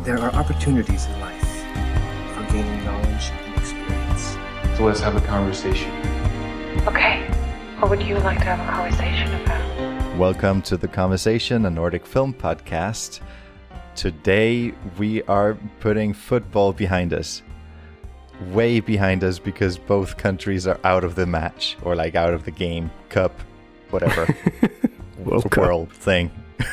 There are opportunities in life for gaining knowledge and experience. So let's have a conversation. Okay, what would you like to have a conversation about? Welcome to The Conversation, a Nordic film podcast. Today we are putting football behind us. Way behind us because both countries are out of the match or like out of the game, cup, whatever. World thing.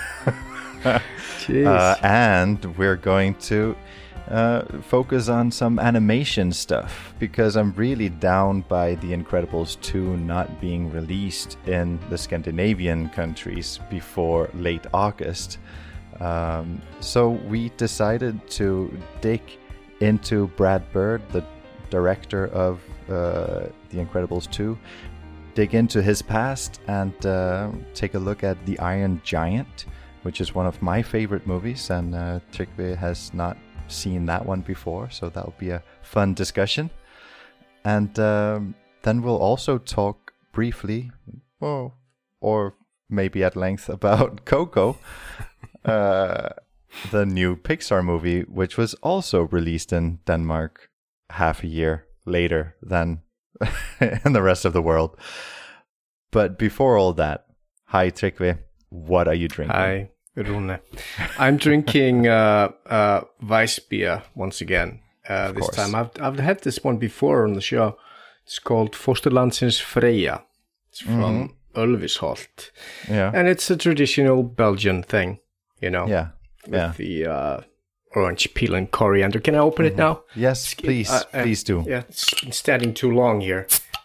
And we're going to focus on some animation stuff because I'm really down by The Incredibles 2 not being released in the Scandinavian countries before late August. So we decided to dig into Brad Bird, the director of The Incredibles 2, dig into his past and take a look at The Iron Giant, which is one of my favorite movies, and Tryggvi has not seen that one before, so that'll be a fun discussion. And then we'll also talk briefly, or maybe at length, about Coco, the new Pixar movie, which was also released in Denmark half a year later than in the rest of the world. But before all that, hi Tryggvi. What are you drinking? Hi, Rune. I'm drinking Weissbier once again. This time I've had this one before on the show. It's called Fosterlandsens Freya. It's from Ulvisholt. Yeah, and it's a traditional Belgian thing, you know. Yeah, with the orange peel and coriander. Can I open it now? Yes, please, please do. Yeah, it's been standing too long here.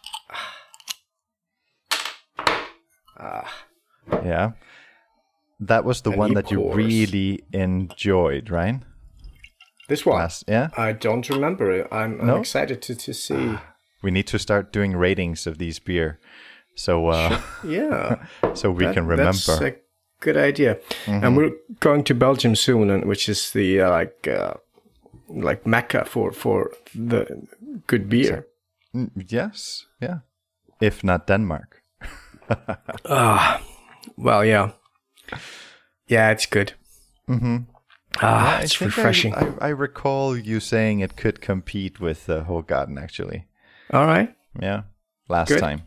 Yeah. That was the one that you really enjoyed, right? This one? Yeah? I don't remember it. I'm excited to see. We need to start doing ratings of these beer. So, yeah. So we can remember. That's a good idea. And we're going to Belgium soon, which is the like Mecca for the good beer. Yes, yeah. If not Denmark. Well, yeah. Yeah, it's good. It's refreshing. I recall you saying it could compete with Hoegaarden, actually. All right. Yeah, last time.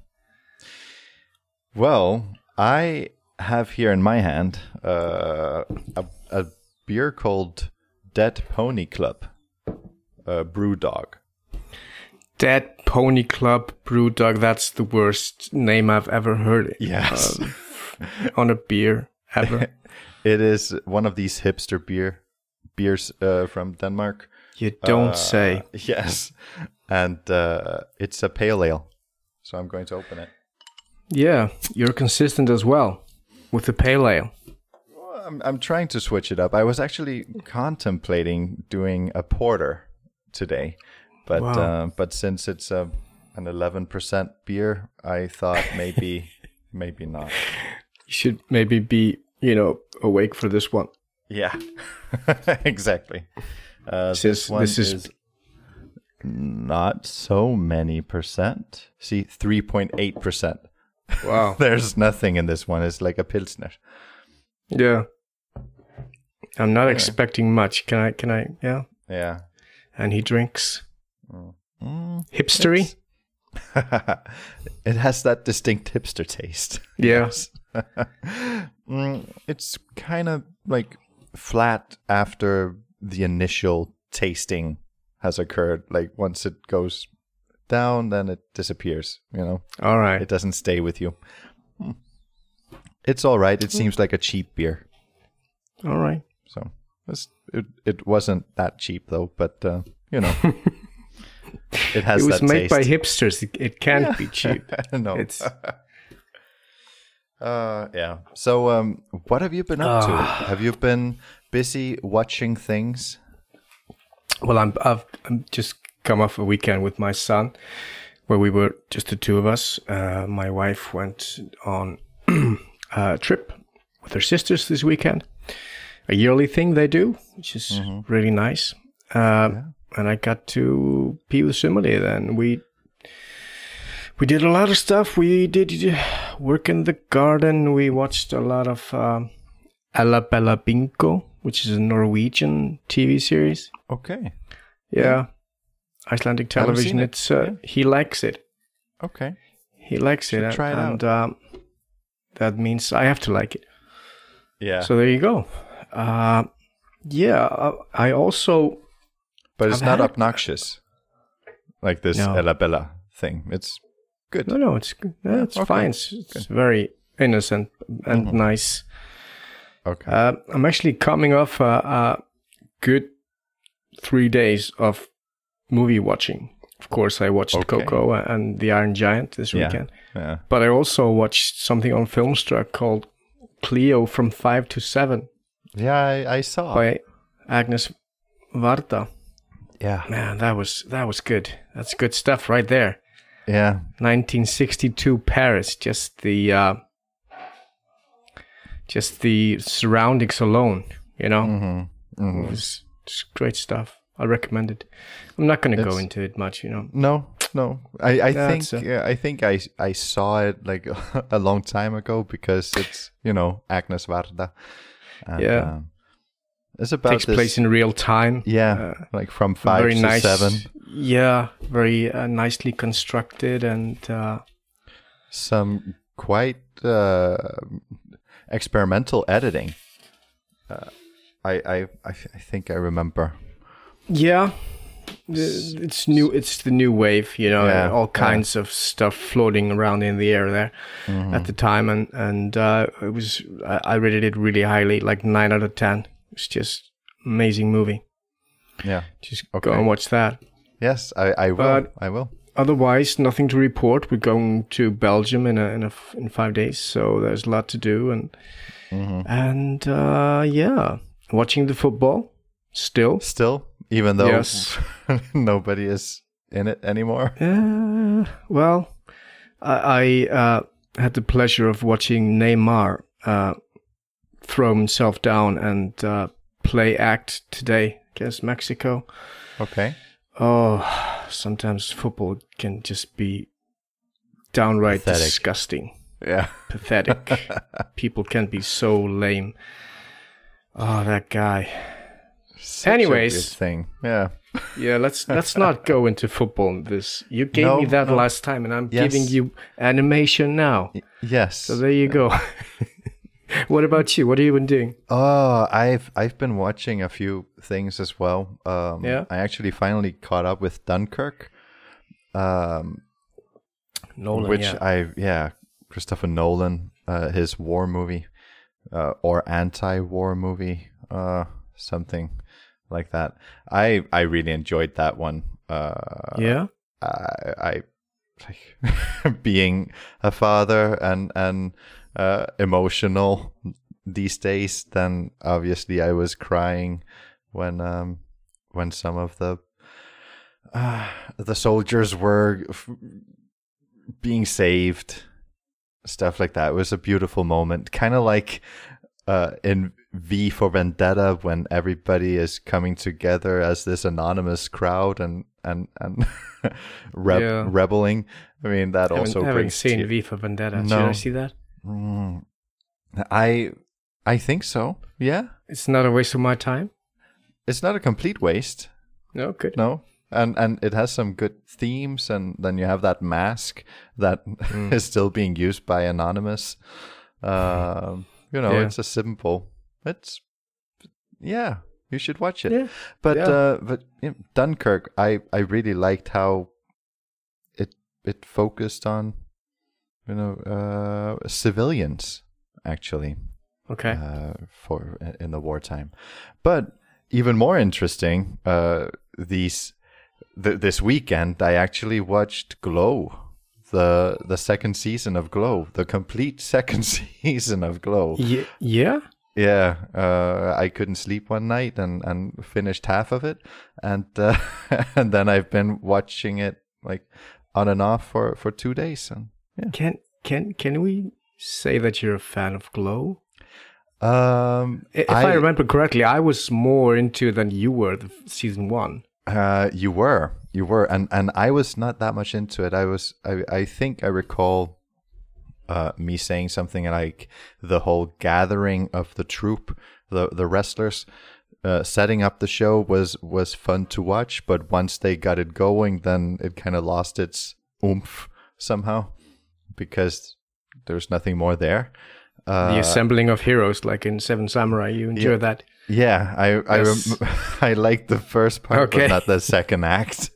Well, I have here in my hand a beer called Dead Pony Club Brewdog. Dead Pony Club Brewdog. That's the worst name I've ever heard. Yes. On a beer ever. It is one of these hipster beers from Denmark. You don't say. Yes. And it's a pale ale. So I'm going to open it. Yeah, you're consistent as well with the pale ale. Well, I'm trying to switch it up. I was actually contemplating doing a porter today. But since it's an 11% beer, I thought maybe not. You should maybe be, awake for this one. Yeah, exactly. Since this is not so many percent. See, 3.8%. Wow. There's nothing in this one. It's like a Pilsner. Yeah. I'm not expecting much. Can I? Yeah. Yeah. And he drinks. Hipstery? It has that distinct hipster taste. Yes. It's kind of like flat after the initial tasting has occurred. Like once it goes down, then it disappears, All right. It doesn't stay with you. It's all right. It seems like a cheap beer. All right. So it wasn't that cheap though, but it has. It was that made taste. by hipsters. It can't be cheap. No. It's yeah. So what have you been up to? Have you been busy watching things? well, I've just come off a weekend with my son where we were just the two of us. My wife went on a trip with her sisters this weekend. A yearly thing they do, which is really nice. And I got to be with somebody then. We did a lot of stuff. We did work in the garden. We watched a lot of Alla Bella Bingo, which is a Norwegian TV series. Okay. Yeah, Icelandic Haven't television. seen it. It's Yeah. he likes it. Okay. He likes it, Should try it and that means I have to like it. Yeah. So there you go. I also. but it's I've not had- obnoxious, like this No. Ella Bella thing. It's good. No, it's good. Yeah, it's okay. fine. It's very innocent and Mm-hmm. nice. Okay. I'm actually coming off a good 3 days of movie watching. Of course, I watched Okay. Coco and The Iron Giant this Yeah. weekend. Yeah. But I also watched something on Filmstruck called Cleo from 5 to 7 Yeah, I saw. by Agnes Varda. Yeah. Man, that was good. That's good stuff right there. Yeah. 1962 Paris, just the surroundings alone, you know. Mm-hmm. It was just great stuff. I recommend it. I'm not going to go It's- into it much, you know. No. I think That's I think I saw it like a long time ago because it's Agnes Varda. And, Yeah. it's about Takes this. place in real time. Like from 5 Very to nice. 7. Yeah, very nicely constructed and Some quite experimental editing. I think I remember. yeah. It's new. It's the new wave, you know. Yeah, all yeah. kinds of stuff floating around in the air there at the time, and it was. I rated it really highly, like 9 out of 10. It's just amazing movie. Yeah. Just Okay. go and watch that. Yes, I will. But- I will. Otherwise, nothing to report. We're going to Belgium in 5 days, so there's a lot to do, and watching the football still. Still, even though Yes. nobody is in it anymore. Well, I had the pleasure of watching Neymar throw himself down and play act today against Mexico. Okay. Oh, sometimes football can just be downright Pathetic. disgusting, Yeah. pathetic. People can be so lame. Oh, that guy. Such a Anyways. weird thing. Yeah. Yeah, let's not go into football. This you gave No, me that no. last time, and I'm Yes. giving you animation now. Yes. So there you go. What about you? What have you been doing? Oh, I've been watching a few things as well. Yeah? I actually finally caught up with Dunkirk. Nolan, Which Christopher Nolan, his war movie, or anti-war movie, something like that. I really enjoyed that one. yeah. I like being a father and emotional these days. Then obviously I was crying when some of the soldiers were being saved, stuff like that. It was a beautiful moment, kind of like in V for Vendetta when everybody is coming together as this anonymous crowd and Yeah. rebelling. I mean, that also haven't brings seen te- V for Vendetta. Should No. I see that? Mm. I think so. Yeah, It's not a waste of my time. it's not a complete waste. No, good. No, and it has some good themes, and then you have that mask that is still being used by Anonymous. Yeah. It's a simple. You should watch it. Yeah. But Yeah. Dunkirk, I really liked how it focused on civilians actually. Okay. For in the wartime. But even more interesting, this weekend I actually watched Glow, the second season of Glow, the complete second season of Glow. Yeah. Yeah, I couldn't sleep one night and finished half of it, and and then I've been watching it like on and off for 2 days. And yeah. Can we say that you're a fan of Glow? If I I remember correctly, I was more into than you were season 1. You were, and I was not that much into it. I think I recall me saying something like the whole gathering of the troupe, the wrestlers, setting up the show was fun to watch, but once they got it going, then it kind of lost its oomph somehow because there's nothing more there. The assembling of heroes, like in Seven Samurai, you enjoy that? Yeah, I liked the first part, but not the second act.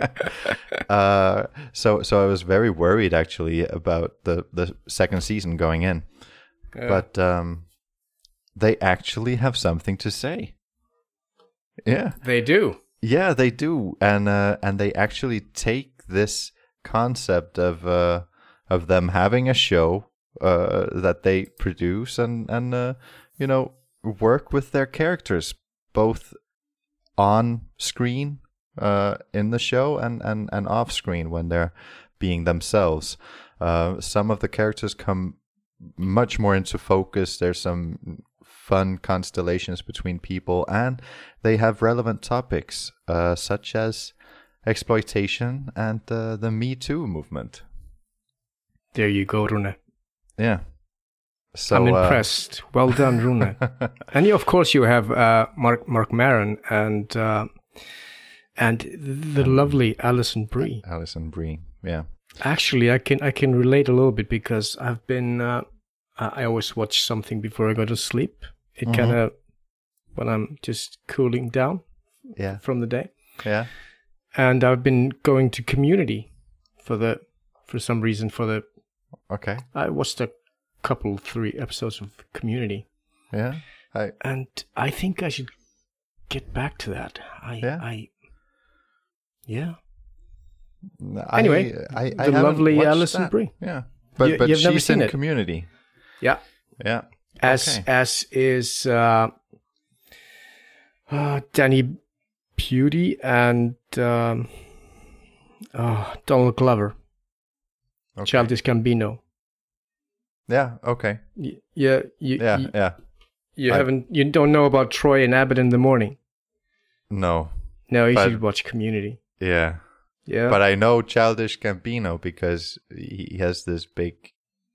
So I was very worried actually about the second season going in, but they actually have something to say. Yeah, they do. Yeah, they do, and they actually take this concept of them having a show that they produce and work with their characters both on screen in the show and off screen when they're being themselves. Some of the characters come much more into focus. There's some fun constellations between people, and they have relevant topics such as exploitation and the Me Too movement. There you go, Rune. Yeah. So, I'm impressed. Well done, Rune. And of course you have Mark Maron and the lovely Alison Brie. Alison Brie, yeah. Actually, I can relate a little bit because I've been I always watch something before I go to sleep. It kind of when I'm just cooling down from the day. Yeah. And I've been going to Community for some reason. Okay. I watched a couple 3 episodes of Community. Yeah. And I think I should get back to that. Anyway, the lovely Alison Brie. Yeah. But you've never she's seen in it. Community. Yeah. Yeah. As is Danny Pudi and Donald Glover. Okay. Childish Gambino. Yeah, okay. You You don't know about Troy and Abbott in the Morning? No. No, you should watch Community. Yeah. Yeah. But I know Childish Gambino because he has this big,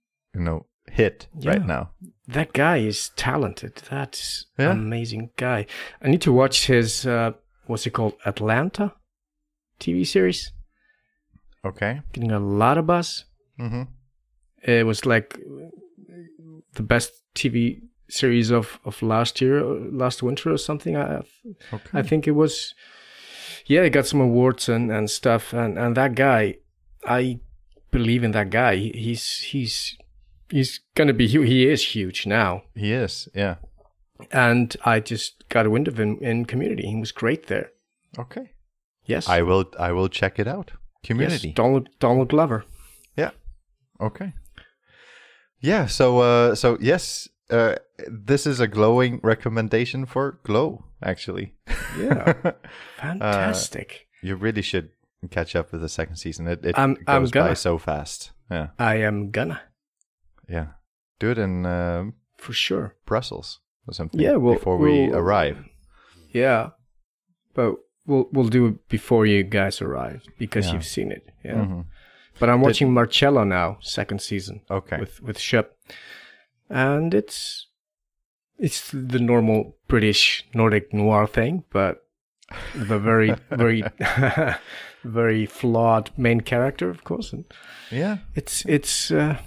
hit right now. That guy is talented. That's an amazing guy. I need to watch his, what's it called? Atlanta TV series. Okay. Getting a lot of buzz. Mm-hmm. It was like the best TV series of last winter or something. I think it was. Yeah, it got some awards and stuff. And that guy, I believe in that guy. He's gonna be huge. He is huge now. He is, yeah. And I just got a wind of him in Community. He was great there. Okay. Yes. I will check it out. Community. Yes, Donald Glover. Yeah. Okay. Yeah. So yes, this is a glowing recommendation for Glow. Actually. Yeah. Fantastic. You really should catch up with the second season. It I'm goes gonna. by so fast. Yeah. I am gonna. Yeah. Do it in for sure. Brussels or something. Yeah. Before we arrive. Yeah. But we'll do it before you guys arrive because you've seen it. Yeah. Mm-hmm. But I'm watching Marcello now, second season. Okay. With Shep, and it's the normal British Nordic noir thing, but the very very very flawed main character, of course. And yeah. It's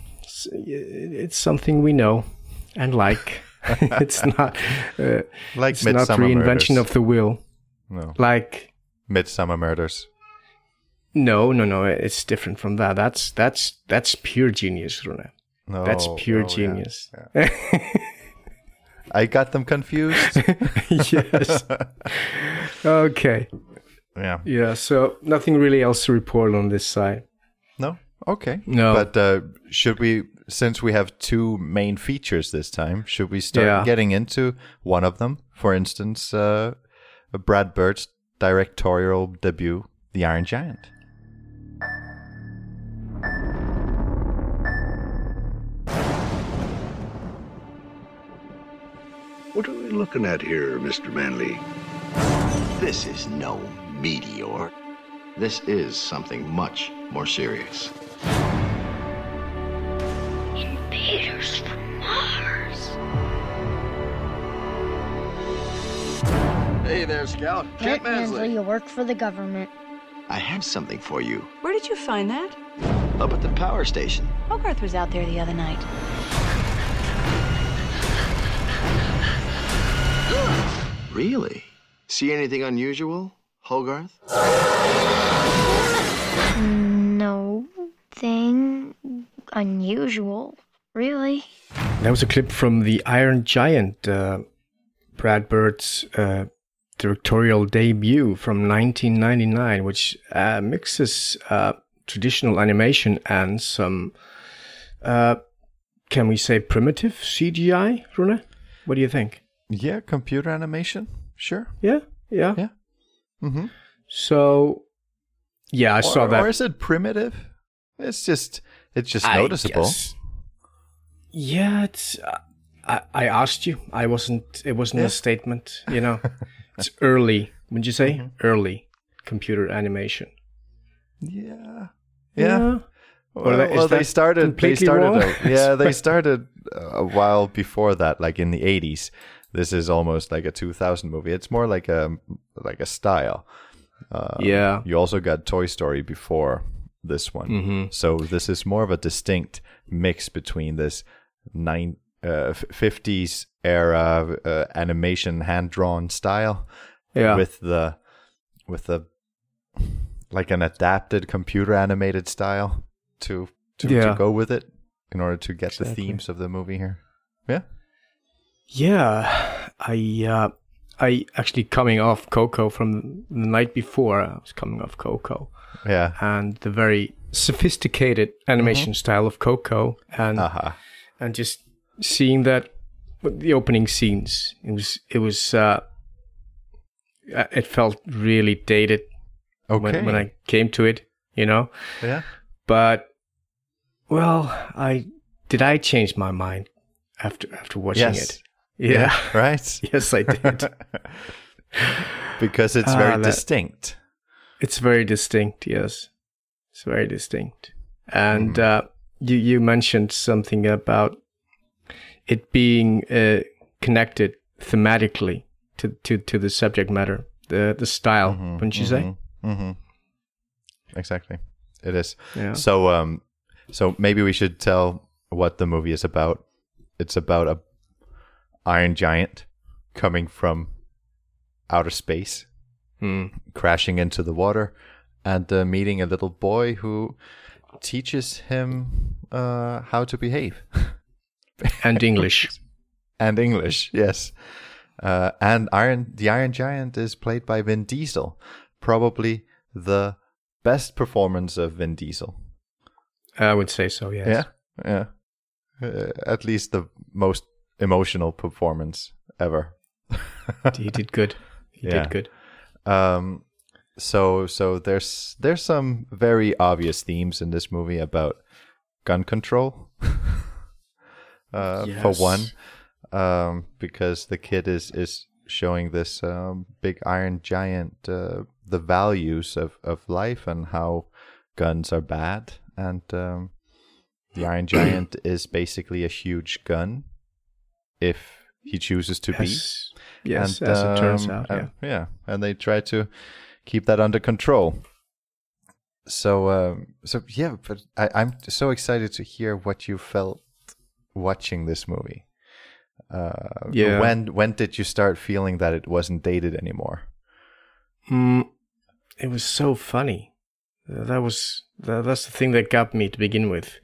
something we know and like. It's not like it's not reinvention of the wheel. No. Like Midsummer Murders. No. It's different from that. That's pure genius, Rune. No, that's pure genius. Yeah. I got them confused. Yes. Okay. Yeah. Yeah. So nothing really else to report on this side. No. Okay. No. But should we, since we have 2 main features this time, should we start getting into one of them? For instance, Brad Bird's directorial debut, The Iron Giant. What are we looking at here, Mr. Manley? This is no meteor. This is something much more serious. Hey there, Scout. Kent Mansley, you work for the government. I have something for you. Where did you find that? Up at the power station. Hogarth was out there the other night. Really? See anything unusual, Hogarth? Nothing unusual, really. That was a clip from The Iron Giant, Brad Bird's directorial debut from 1999, which mixes traditional animation and some, can we say, primitive CGI, Rune? What do you think? Yeah, computer animation. Sure. Yeah. Mm-hmm. So, yeah, I saw that. Or is it primitive? It's just noticeable. Yeah, it's. I asked you. It wasn't a statement. You know, it's early. Would you say early computer animation? Yeah. Well, they started. Wrong? They started a while before that, like in the 80s. This is almost like a 2000 movie. It's more like a style. You also got Toy Story before this one. Mm-hmm. So this is more of a distinct mix between this 50s era animation hand-drawn style with the like an adapted computer animated style to go with it in order to get the themes of the movie here. Yeah, I actually coming off Coco from the night before. I was coming off Coco. Yeah, and the very sophisticated animation style of Coco, and just seeing that the opening scenes, it felt really dated. When I came to it, you know. Yeah. But I changed my mind after watching it. Yeah. Right? Yes, I did. Because it's very distinct. It's very distinct, yes. It's very distinct. And you mentioned something about it being connected thematically to the subject matter, the style, wouldn't you say? Mm-hmm. Exactly. It is. Yeah. So maybe we should tell what the movie is about. It's about a iron giant coming from outer space, crashing into the water, and meeting a little boy who teaches him how to behave. And English. And English, yes. And the Iron Giant is played by Vin Diesel. Probably the best performance of Vin Diesel. I would say so, yes. Yeah. At least the most emotional performance ever. He did good. He did good. So there's some very obvious themes in this movie about gun control. For one, because the kid is showing this big iron giant the values of life and how guns are bad, and the Iron Giant is basically a huge gun if he chooses to be. Yes, and, as it turns out. And they try to keep that under control. But I'm so excited to hear what you felt watching this movie. When did you start feeling that it wasn't dated anymore? It was so funny. That's the thing that got me to begin with.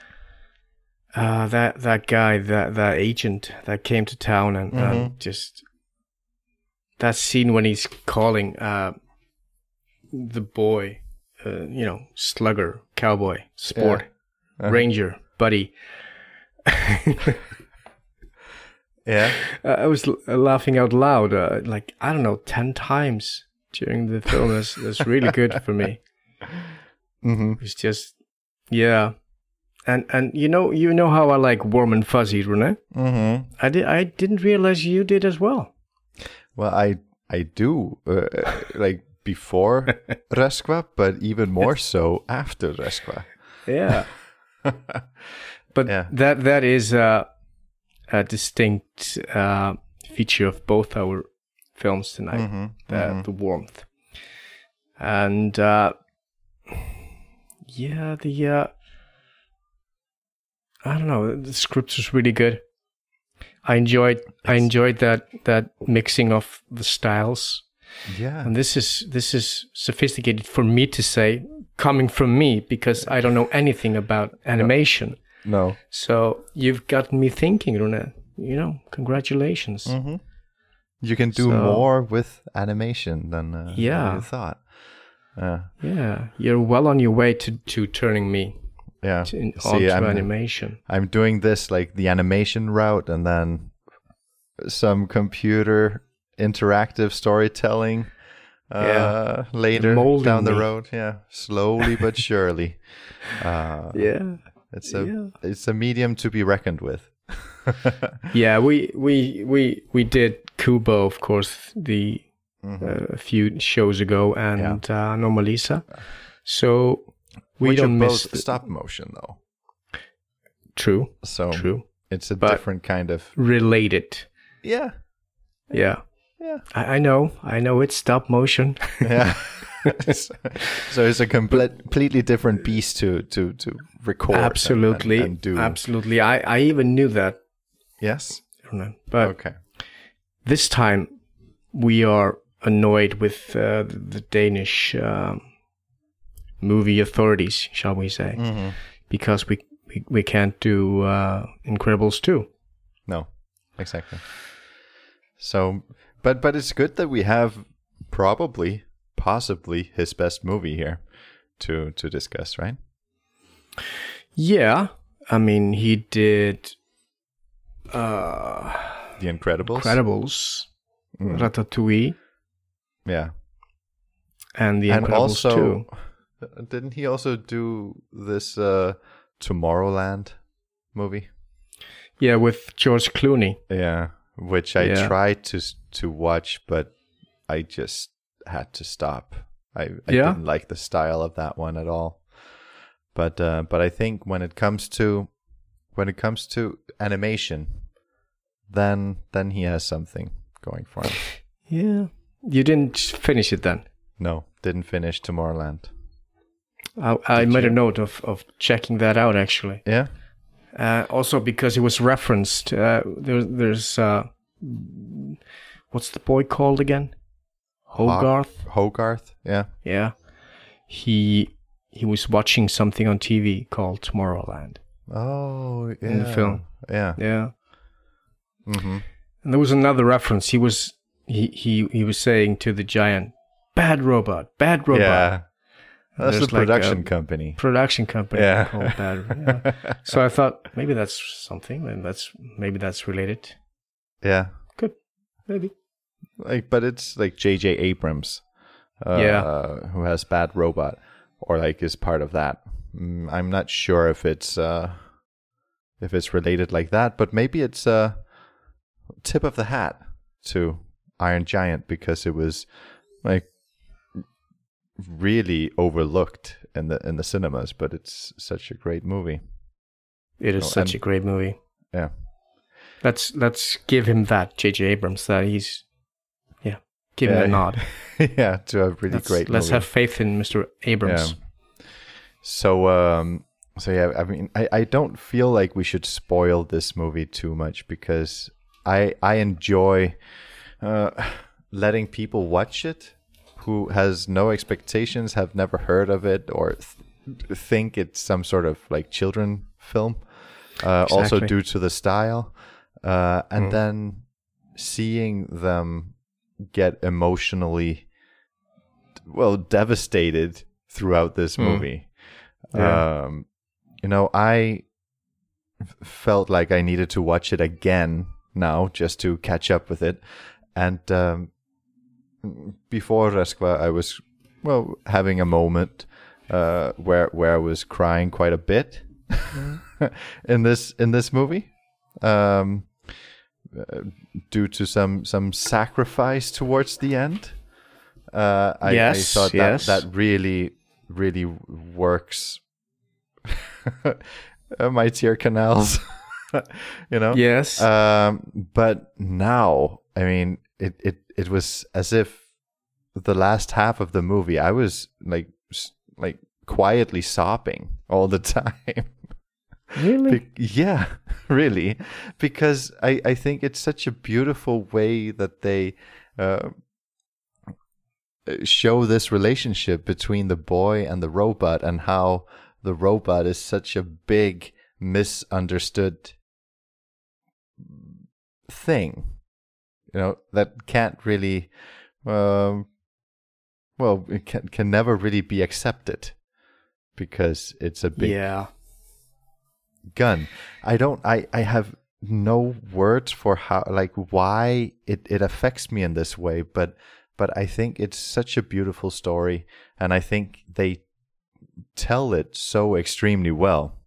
That guy, that agent that came to town and just that scene when he's calling the boy, slugger, cowboy, sport, ranger, buddy. Yeah, I was laughing out loud, 10 times during the film. That's really good for me. It's just, and you know how I like warm and fuzzy, Rune. I didn't realize you did as well. Well, I do like before Reskva, but even more so after Reskva. Yeah, but that is a distinct feature of both our films tonight. The warmth. And I don't know, the script was really good. I enjoyed that mixing of the styles. Yeah. And this is sophisticated for me to say, coming from me, because I don't know anything about animation. No. So you've got me thinking, Rune. Congratulations. Mm-hmm. You can do more with animation than you thought. Yeah, you're well on your way to turning me onto animation. I'm doing this like the animation route, and then some computer interactive storytelling later down the road. Yeah, slowly but surely. It's a medium to be reckoned with. Yeah, we did Kubo, of course, a few shows ago, and Anomalisa. So we don't miss stop motion, though. True. So true. It's a different kind of related. Yeah. I know it's stop motion. Yeah. So it's a completely different beast to record. Absolutely, and do. Absolutely. I even knew that. Yes. I don't know, but okay. This time we are annoyed with the Danish movie authorities, shall we say, because we can't do Incredibles 2. No, exactly. So, but it's good that we have possibly his best movie here to discuss, right? Yeah, I mean, he did The Incredibles. Ratatouille. Yeah. And The Incredibles also, 2. Didn't he also do this Tomorrowland movie? Yeah, with George Clooney. Yeah, which I tried to watch, but I just had to stop. I didn't like the style of that one at all. But I think when it comes to animation, then he has something going for him. Yeah. You didn't finish it then? No, didn't finish Tomorrowland. I made a note of checking that out, actually. Yeah. Also because it was referenced. There's what's the boy called again? Hogarth. Hogarth. Yeah. Yeah. He was watching something on TV called Tomorrowland. Oh, yeah. In the film. Yeah. Yeah. Mm-hmm. And there was another reference. He was saying to the giant, "Bad robot, bad robot." Yeah. That's the production company. Production company Yeah. called Bad. Yeah. So I thought maybe that's something, and maybe that's related. Yeah. Good. Maybe. But it's like J.J. Abrams, who has Bad Robot, or like is part of that. I'm not sure if it's related like that, but maybe it's a tip of the hat to Iron Giant, because it was like really overlooked in the cinemas, but it's such a great movie. It is such a great movie. Yeah. Let's give him that, J.J. Abrams, that he's give him a nod. Yeah, to a really great movie. Let's have faith in Mr. Abrams. Yeah. So yeah, I mean, I don't feel like we should spoil this movie too much, because I enjoy letting people watch it who has no expectations, have never heard of it, or think it's some sort of like children film. Exactly. Also due to the style, and then seeing them get emotionally devastated throughout this movie. Yeah. I felt like I needed to watch it again now just to catch up with it. And before Reskva, I was having a moment where I was crying quite a bit in this movie. Due to some sacrifice towards the end. I thought that really, really works. My tear canals, Yes. But now, I mean, it was as if the last half of the movie I was like quietly sobbing all the time. Really? Yeah, really, because I think it's such a beautiful way that they show this relationship between the boy and the robot, and how the robot is such a big misunderstood thing, that can't really, it can never really be accepted because it's a big gun. I have no words for how, why it affects me in this way, but I think it's such a beautiful story, and I think they tell it so extremely well.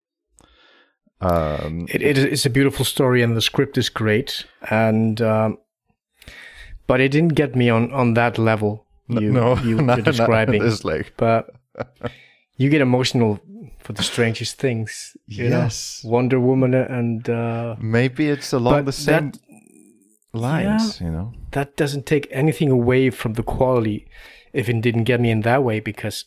It is a beautiful story, and the script is great, and but it didn't get me on that level you're describing. But you get emotional for the strangest things. Yes, Wonder Woman and maybe it's along the same lines. That doesn't take anything away from the quality if it didn't get me in that way, because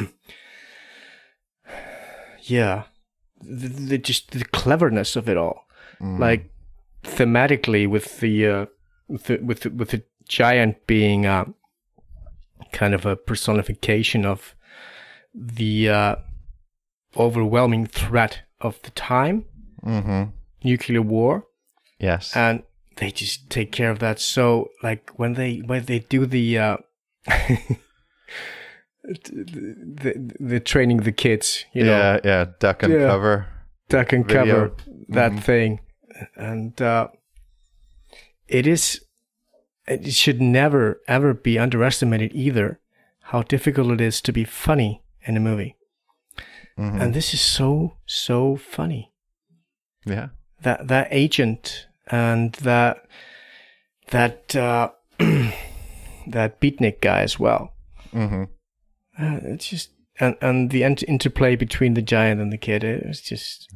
the cleverness of it all, like thematically with the giant being kind of a personification of the overwhelming threat of the time, nuclear war. Yes, and they just take care of that. So, like when they do the the training the kids, duck and cover cover that thing, and it should never ever be underestimated either how difficult it is to be funny in a movie, and this is so funny. Yeah, that agent and that that beatnik guy as well. It's just and the interplay between the giant and the kid, it's just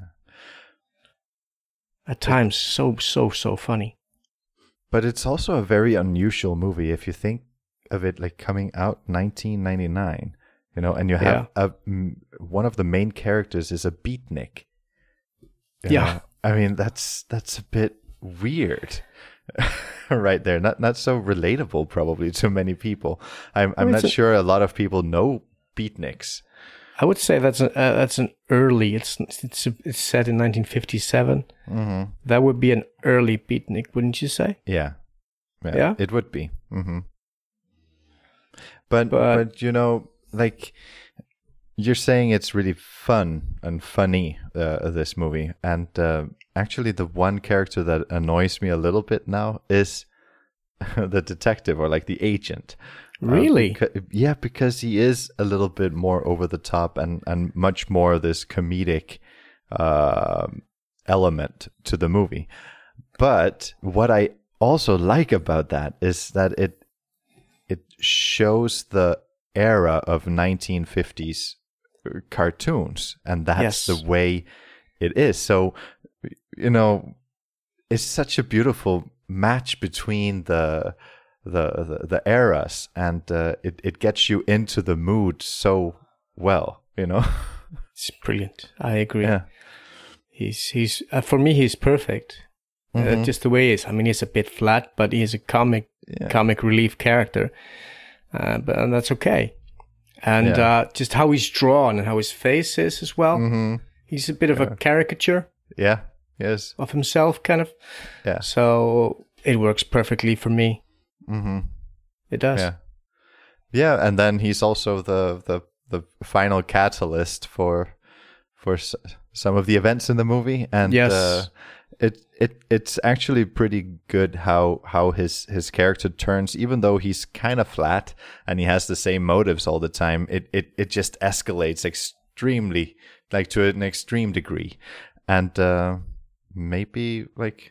at times so funny. But it's also a very unusual movie if you think of it like coming out 1999, and you have one of the main characters is a beatnik. I mean that's a bit weird. Right there, not so relatable probably to many people. I'm not sure a lot of people know beatniks. I would say that's an early. It's set in 1957. That would be an early beatnik, wouldn't you say? Yeah, it would be. But like you're saying, it's really fun and funny, this movie, and actually the one character that annoys me a little bit now is the detective, or like the agent. Really? Because he is a little bit more over the top and much more this comedic element to the movie. But what I also like about that is that it shows the era of 1950s cartoons, and that's the way it is. So, it's such a beautiful match between the eras, and it gets you into the mood so well. It's brilliant. I agree. Yeah. He's for me he's perfect. Just the way he is. I mean, he's a bit flat, but he's a comic relief character, and that's okay. And just how he's drawn and how his face is as well. He's a bit of a caricature. Yeah. Yes. Of himself, kind of. Yeah. So it works perfectly for me. It does. Yeah. Yeah, and then he's also the final catalyst for some of the events in the movie, and it's actually pretty good how his character turns, even though he's kind of flat and he has the same motives all the time. It just escalates extremely, like to an extreme degree, and maybe like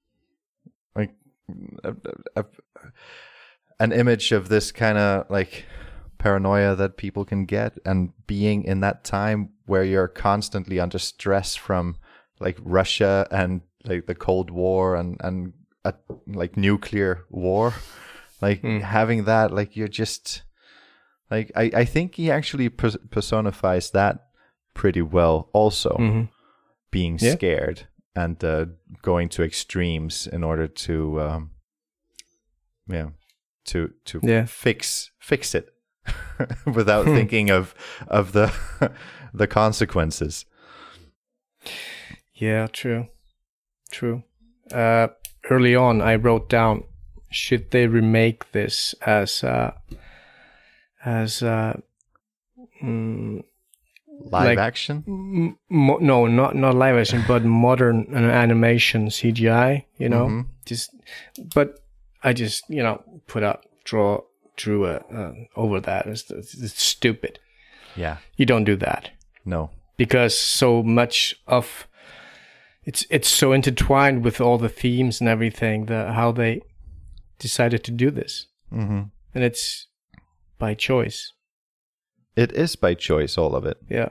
an image of this kind of like paranoia that people can get, and being in that time where you're constantly under stress from like Russia and like the Cold War and a like nuclear war, like having that, like you're just like I think he actually personifies that pretty well. Also, being scared and going to extremes in order to fix it without thinking of the the consequences. Yeah, true. Early on, I wrote down, should they remake this as live action? No, not live action, but modern animation CGI. You know, but I just drew over that. It's stupid. Yeah, you don't do that. No, because so much of it's so intertwined with all the themes and everything. How they decided to do this, and it's by choice. It is by choice, all of it. Yeah.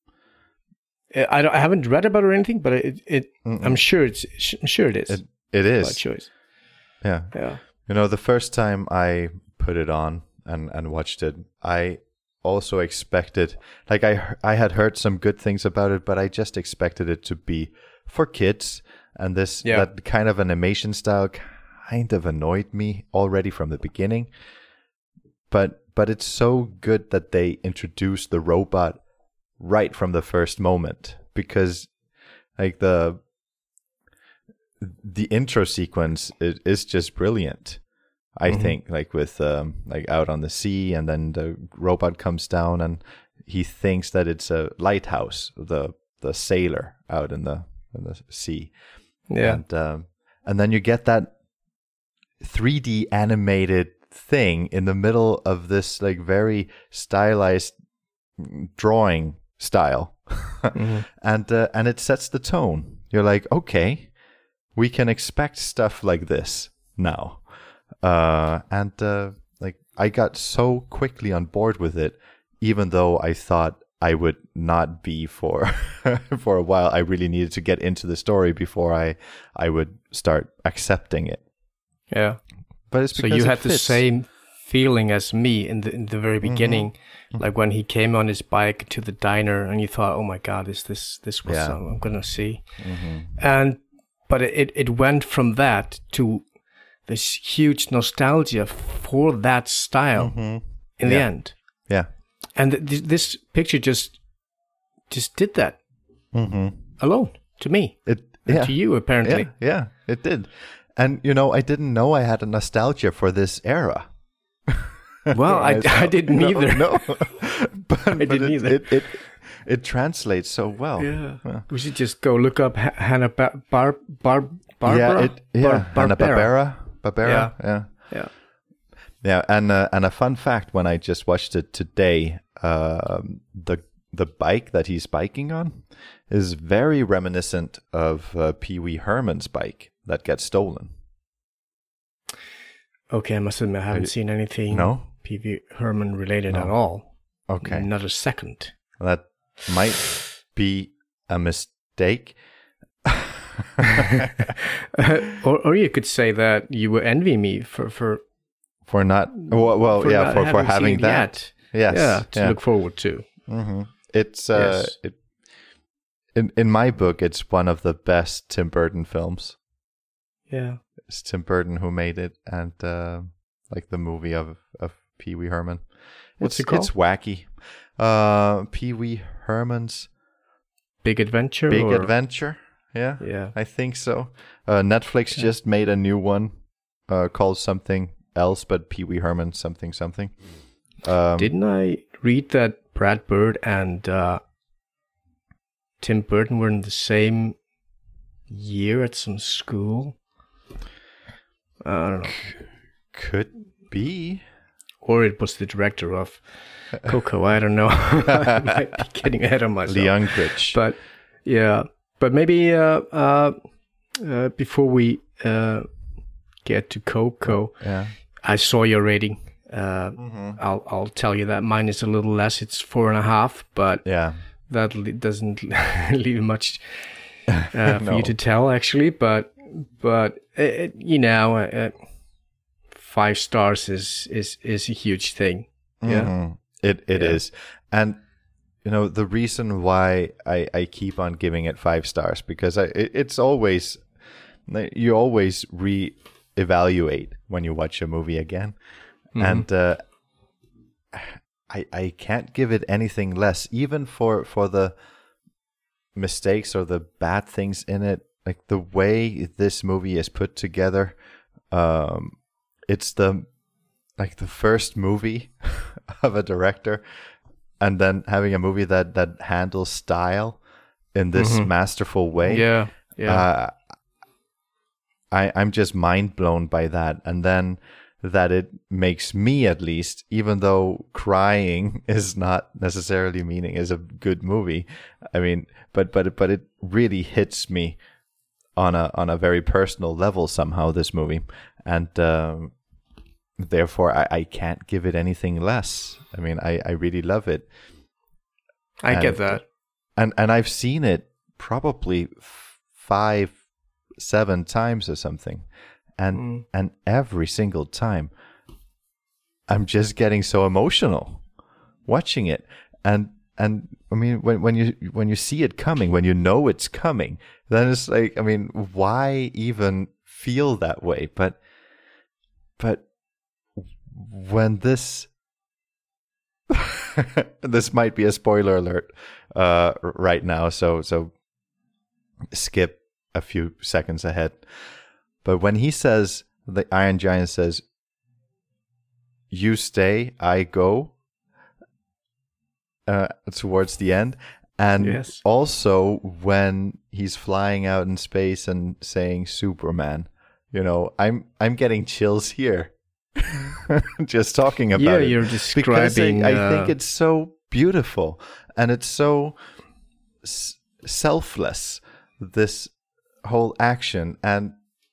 I haven't read about it or anything, but I'm sure it is. It is by choice. Yeah. You know, the first time I put it on and watched it, I also expected, like I had heard some good things about it, but I just expected it to be for kids, and that kind of animation style kind of annoyed me already from the beginning. But it's so good that they introduced the robot right from the first moment, because like the intro sequence is just brilliant. I think, like with like out on the sea, and then the robot comes down and he thinks that it's a lighthouse, the sailor out in the sea. Yeah. And then you get that 3D animated thing in the middle of this like very stylized drawing style. And it sets the tone. You're like, okay, we can expect stuff like this now. Like I got so quickly on board with it, even though I thought I would not be for for a while. I really needed to get into the story before I would start accepting it. Yeah. But it's because so you had the same feeling as me in the very beginning, like when he came on his bike to the diner, and you thought, "Oh my God, is this what I'm gonna see?" But it went from that to this huge nostalgia for that style in the end. Yeah, and this picture just did that alone to me. To you apparently. Yeah, it did. And, you know, I didn't know I had a nostalgia for this era. Well, I didn't either. No. I didn't either. It translates so well. Yeah. We should just go look up Hanna Barbera. Hanna-Barbera. Yeah. And a fun fact, when I just watched it today, the bike that he's biking on is very reminiscent of Pee Wee Herman's bike that gets stolen. Okay, I must admit I haven't seen anything Pee Wee Herman related at all. Okay. Not a second. That might be a mistake. or you could say that you would envy me for not for having that. Yet. Yes. To look forward to. It's in my book, it's one of the best Tim Burton films. Yeah, it's Tim Burton who made it, and like the movie of Pee Wee Herman. What's it called? It's wacky. Pee Wee Herman's Big Adventure. Big Adventure. Yeah, I think so. Netflix just made a new one called something else, but Pee Wee Herman something. Didn't I read that Brad Bird and Tim Burton were in the same year at some school? I don't know. Could be. Or it was the director of Coco. I don't know. I might be getting ahead of myself. Leongrich. But yeah. But maybe before we get to Coco, I saw your rating. I'll tell you that mine is a little less. It's 4.5, but that doesn't leave much for you to tell, actually. But but 5 stars is a huge thing. Yeah, Mm-hmm. It is. And the reason why I keep on giving it 5 stars, because it's always, you always re-evaluate when you watch a movie again. And I can't give it anything less, even for the mistakes or the bad things in it. Like the way this movie is put together, it's the first movie of a director, and then having a movie that handles style in this masterful way. Yeah. I'm just mind blown by that, and then that it makes me, at least, even though crying is not necessarily meaning is a good movie. I mean, but it really hits me on a very personal level somehow, this movie, and therefore I can't give it anything less. I mean, I really love it. I get that, and I've seen it probably 5-7 times or something, and every single time I'm just getting so emotional watching it, and I mean, when you see it coming, when you know it's coming, then it's like, I mean, why even feel that way? But when this this might be a spoiler alert right now, so skip a few seconds ahead. But when he says, the Iron Giant says, "You stay, I go," towards the end, and also when he's flying out in space and saying Superman, I'm getting chills here just talking about it. You're describing, because I think it's so beautiful, and it's so selfless, this whole action. And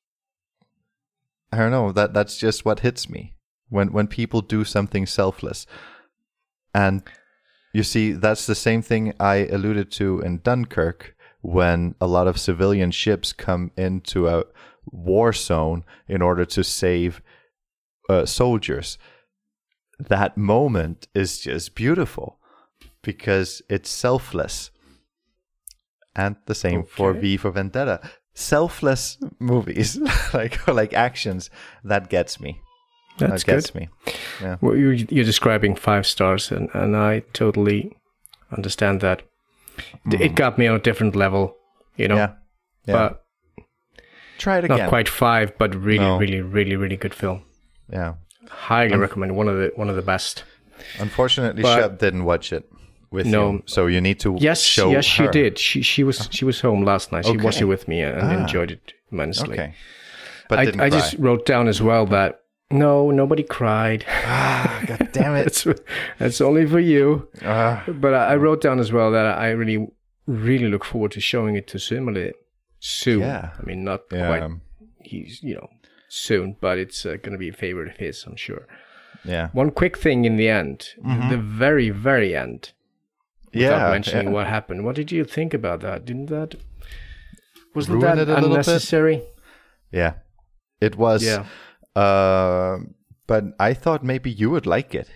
I don't know, that's just what hits me when people do something selfless. And you see, that's the same thing I alluded to in Dunkirk, when a lot of civilian ships come into a war zone in order to save soldiers. That moment is just beautiful because it's selfless. And the same for V for Vendetta. Selfless movies, like actions, that gets me. That gets me. Yeah. Well, you're describing 5 stars, and I totally understand that. It got me on a different level, Yeah. But try it again. Not quite 5, but really, really, really good film. Yeah. Highly recommend. One of the best. Unfortunately, Shep didn't watch it with you, so you need to show her. Yes, she did. She was home last night. She watched it with me and enjoyed it immensely. Okay. But I just wrote down as well that no, nobody cried. God damn it! That's only for you. But I wrote down as well that I really, really look forward to showing it to Simile soon. Yeah. I mean, not quite. He's soon, but it's going to be a favorite of his, I'm sure. Yeah. One quick thing in the end, the very, very end. Without mentioning what happened. What did you think about that? Wasn't that unnecessary? Yeah, it was. Yeah. But I thought maybe you would like it.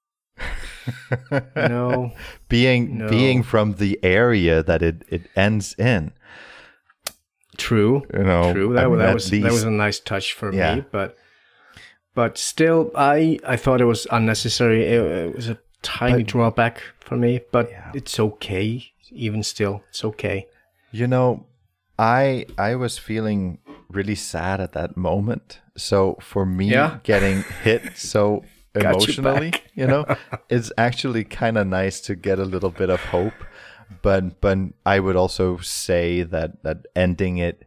No. Being from the area that it ends in. True. True. That was a nice touch for me, but still, I thought it was unnecessary. It was a tiny drawback for me, but it's okay. Even still, it's okay. I was feeling really sad at that moment. So for me, getting hit so emotionally, it's actually kind of nice to get a little bit of hope. But I would also say that ending it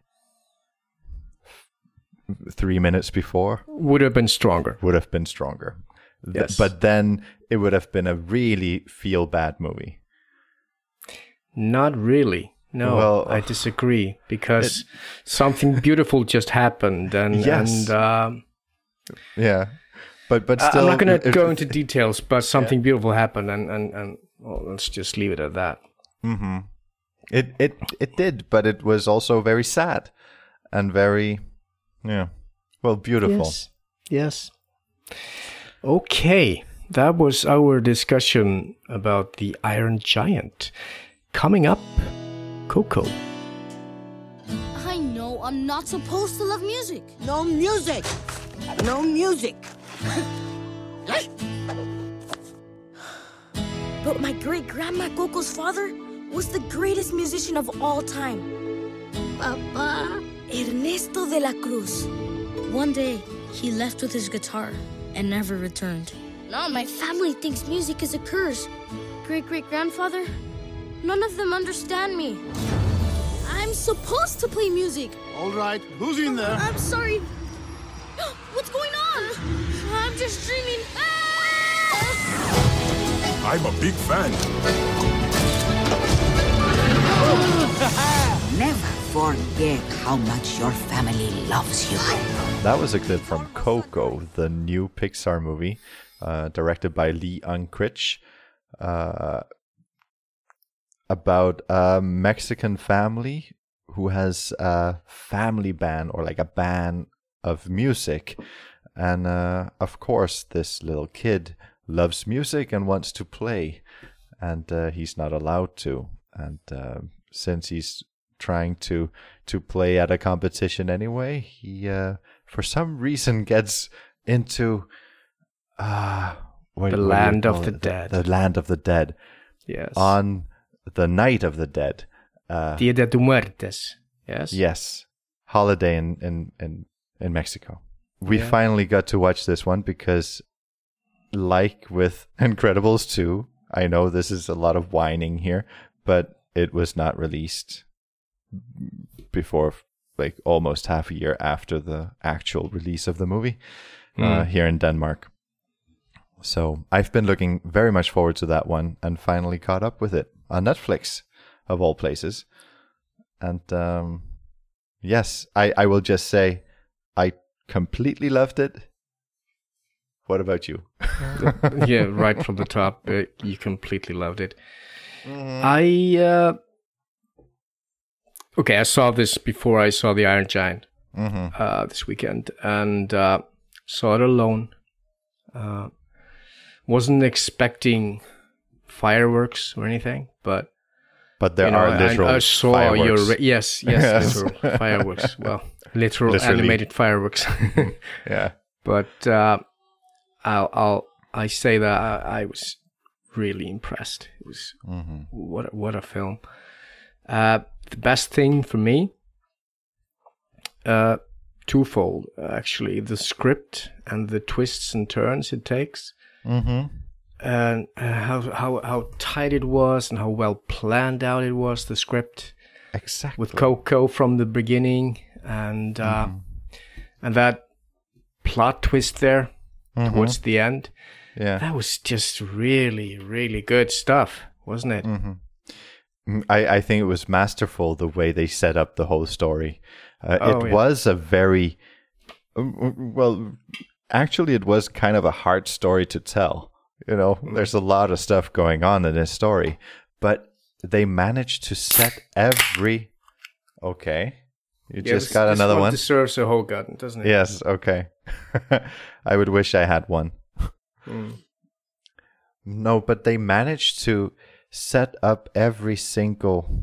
3 minutes before would have been stronger. Yes. But then it would have been a really feel-bad movie. Not really. No, well, I disagree, because something beautiful just happened, and yeah, but still, I'm not going to go into details. But something beautiful happened, and well, let's just leave it at that. Mm-hmm. It did, but it was also very sad, and very, beautiful. Yes. Okay, that was our discussion about the Iron Giant. Coming up, Coco. I know I'm not supposed to love music. No music. No music. But my great-grandma Coco's father was the greatest musician of all time. Papa. Ernesto de la Cruz. One day, he left with his guitar and never returned. Now my family thinks music is a curse. Great-great-grandfather, none of them understand me. I'm supposed to play music. All right, who's in there? I'm sorry. What's going on? I'm just dreaming. I'm a big fan. Never forget how much your family loves you. That was a clip from Coco, the new Pixar movie, directed by Lee Unkrich, about a Mexican family who has a family band, or like a band of music. And of course, this little kid loves music and wants to play, and he's not allowed to. And since he's trying to play at a competition anyway, he for some reason gets into the land of the dead. The land of the dead. Yes. On the night of the dead. Dia de tu Muertes. Yes. Yes. Holiday in Mexico. We finally got to watch this one because, like with Incredibles 2, I know this is a lot of whining here, but it was not released before, like, almost half a year after the actual release of the movie here in Denmark. So I've been looking very much forward to that one and finally caught up with it on Netflix, of all places. And yes, I will just say I completely loved it. What about you? Yeah, right from the top, you completely loved it. I saw this before I saw the Iron Giant this weekend, and saw it alone. Wasn't expecting fireworks or anything, but there are literal I saw fireworks. Yes, literal fireworks. Well, literally animated fireworks. Yeah, but I say that I was really impressed. It was what a film. The best thing for me, twofold actually: the script and the twists and turns it takes, and how tight it was and how well planned out it was. The script, exactly, with Coco from the beginning, and that plot twist there towards the end. Yeah, that was just really, really good stuff, wasn't it? I think it was masterful the way they set up the whole story. It was a very actually, it was kind of a hard story to tell. You know, there's a lot of stuff going on in this story, but they managed to set every. Okay, you just got another one. Deserves a whole gun, doesn't it? Yes. Okay. I would wish I had one. No, but they managed to set up every single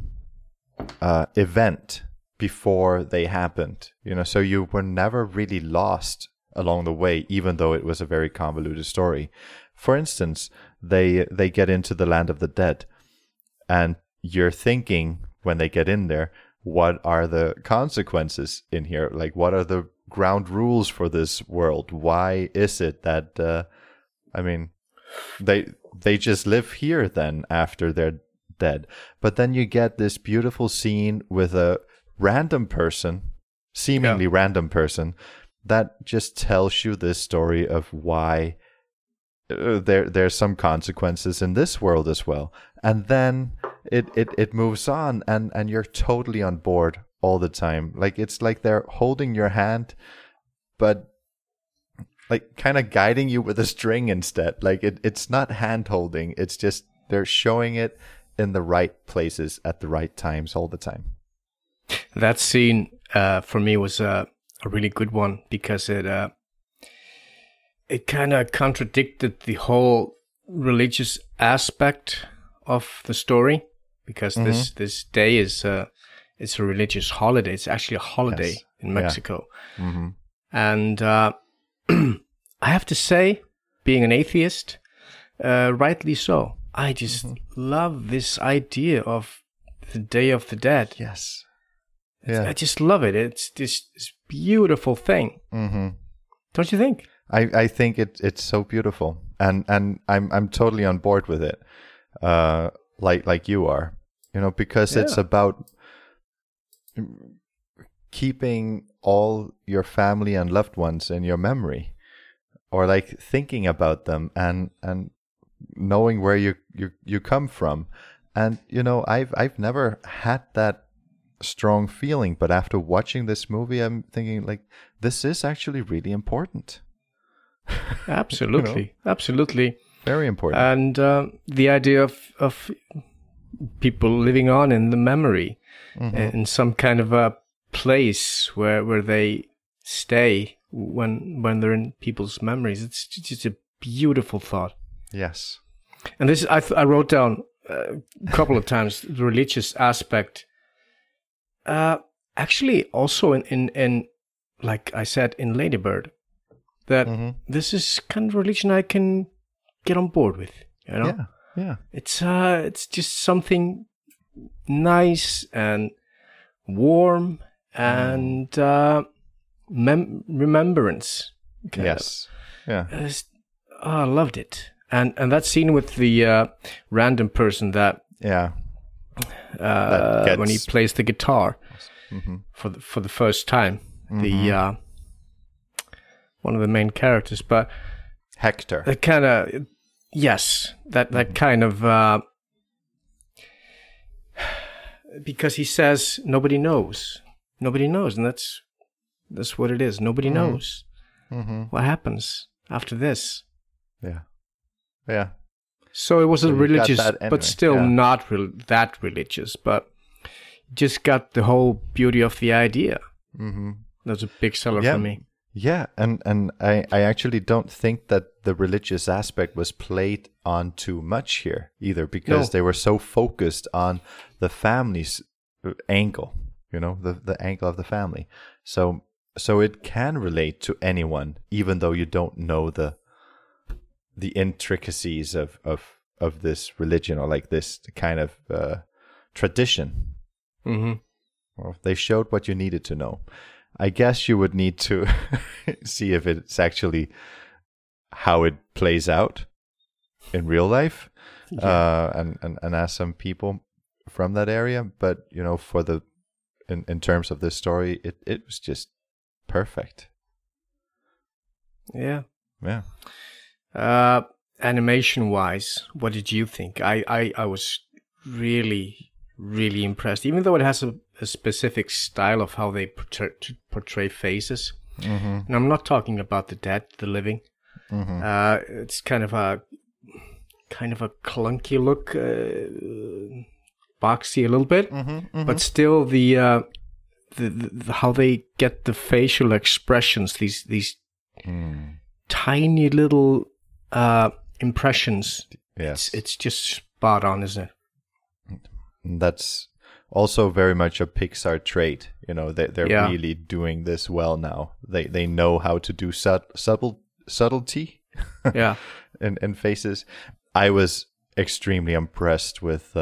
event before they happened. You know, so you were never really lost along the way, even though it was a very convoluted story. For instance, they get into the land of the dead, and you're thinking when they get in there, what are the consequences in here? Like, what are the ground rules for this world? Why is it that they just live here then after they're dead? But then you get this beautiful scene with a random person, seemingly random person, that just tells you this story of why there's some consequences in this world as well. And then it moves on, and you're totally on board all the time. Like, it's like they're holding your hand, but like kind of guiding you with a string instead. Like, it's not hand holding, it's just they're showing it in the right places at the right times all the time. That scene for me was a really good one, because it kind of contradicted the whole religious aspect of the story, because this day is it's a religious holiday. It's actually a holiday in Mexico. Yeah. Mm-hmm. And I have to say, being an atheist, rightly so, I just love this idea of the Day of the Dead. Yes. Yeah. I just love it. It's this beautiful thing. Mm-hmm. Don't you think? I think it's so beautiful, and I'm totally on board with it, like you are, because it's about keeping all your family and loved ones in your memory, or like thinking about them and knowing where you come from. And I've never had that strong feeling, but after watching this movie, I'm thinking like, this is actually really important. Absolutely. Absolutely. Very important. And the idea of people living on in the memory, in some kind of a place where they stay when they're in people's memories. It's just a beautiful thought. Yes. And this, I wrote down a couple of times, the religious aspect. Actually, also in like I said, in Lady Bird, that this is kind of religion I can get on board with. Yeah. It's just something nice and warm and remembrance. Yes. Yeah. I loved it. And that scene with the random person that when he plays the guitar for the first time, the one of the main characters, but Hector. That kind of that kind of because he says nobody knows, and that's what it is. Nobody knows what happens after this. Yeah. So it was a religious, but still not that religious, but just got the whole beauty of the idea. That's a big seller for me. Yeah, and I actually don't think that the religious aspect was played on too much here either, because they were so focused on the family's angle, the angle of the family. So it can relate to anyone, even though you don't know the intricacies of this religion, or like this kind of tradition. Well, they showed what you needed to know. I guess you would need to see if it's actually how it plays out in real life, and ask some people from that area. But for in terms of this story, it was just perfect. Yeah. Yeah. Animation wise, what did you think? I was really, really impressed, even though it has a specific style of how they portray faces. And I'm not talking about the dead, the living. It's kind of a clunky look, boxy a little bit, but still the how they get the facial expressions, these tiny little impressions. Yes, it's just spot on, isn't it? That's also very much a Pixar trait. They're really doing this well now. They know how to do subtlety. in faces. I was extremely impressed with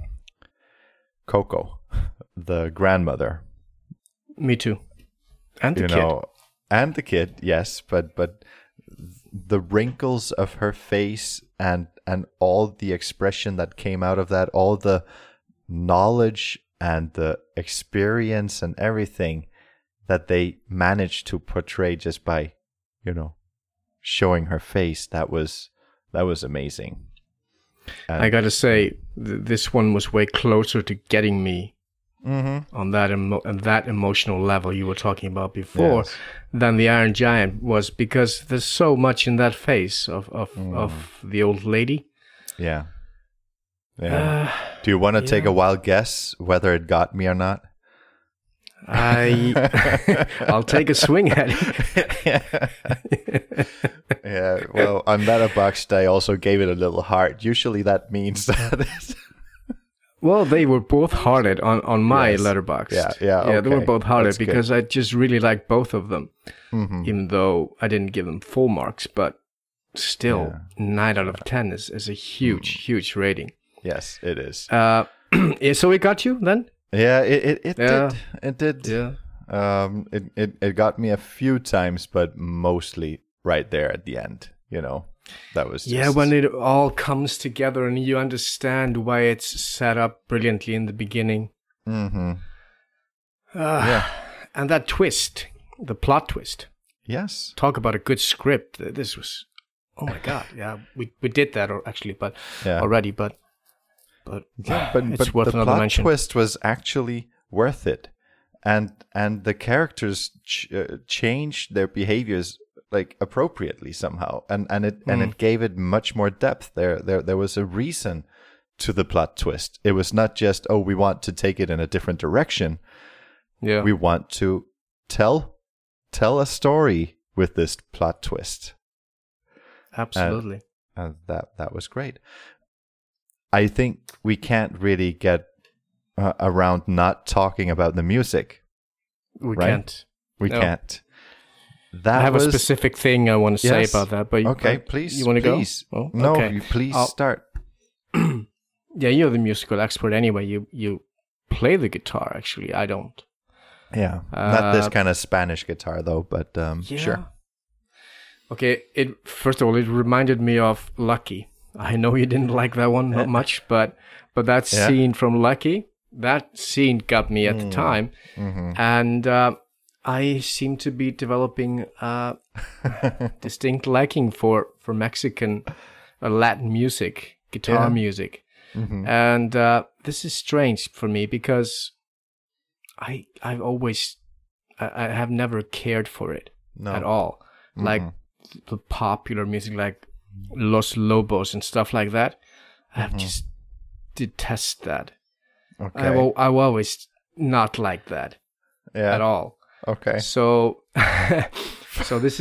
Coco, the grandmother. Me too. And the kid. And the kid, yes, but the wrinkles of her face and all the expression that came out of that, all the knowledge and the experience and everything that they managed to portray just by, showing her face, that was amazing. And I gotta say, this one was way closer to getting me on that emotional level you were talking about before than the Iron Giant was, because there's so much in that face of the old lady. Yeah. Do you want to take a wild guess whether it got me or not? I'll take a swing at it. Yeah, well, on Letterboxd, I also gave it a little heart. Usually that means that it's... Well, they were both hearted on my Letterboxd. Yeah, okay. They were both hearted That's because good. I just really like both of them. Mm-hmm. Even though I didn't give them full marks, but still, 9 out of 10 is a huge rating. Yes, it is. So it got you then? Yeah, it did. It did. Yeah. It got me a few times, but mostly right there at the end. That was just... when it all comes together and you understand why it's set up brilliantly in the beginning. Mm-hmm. And that twist, the plot twist. Yes. Talk about a good script. This was, oh my God. Yeah, we did that already, but it's worth the another plot mention. twist was actually worth it, and the characters changed their behaviors like appropriately somehow, and it gave it much more depth. There was a reason to the plot twist. It was not just, oh, we want to take it in a different direction. Yeah, we want to tell a story with this plot twist. Absolutely, and that was great. I think we can't really get around not talking about the music. We right? can't. We No. can't. I have a specific thing I want to say about that. But okay, please. You want to go? Oh, no, okay. Please start. Yeah, you're the musical expert anyway. You play the guitar. Actually, I don't. Yeah, not this kind of Spanish guitar though. But sure. Okay. First of all, it reminded me of Lucky. I know you didn't like that one not much, but that scene from Lucky, that scene got me at the time, and I seem to be developing a distinct liking for Mexican Latin music, guitar music, and this is strange for me because I have never cared for it at all, like the popular music, like Los Lobos and stuff like that. I just detest that. Okay. I've always not liked that at all. Okay. So this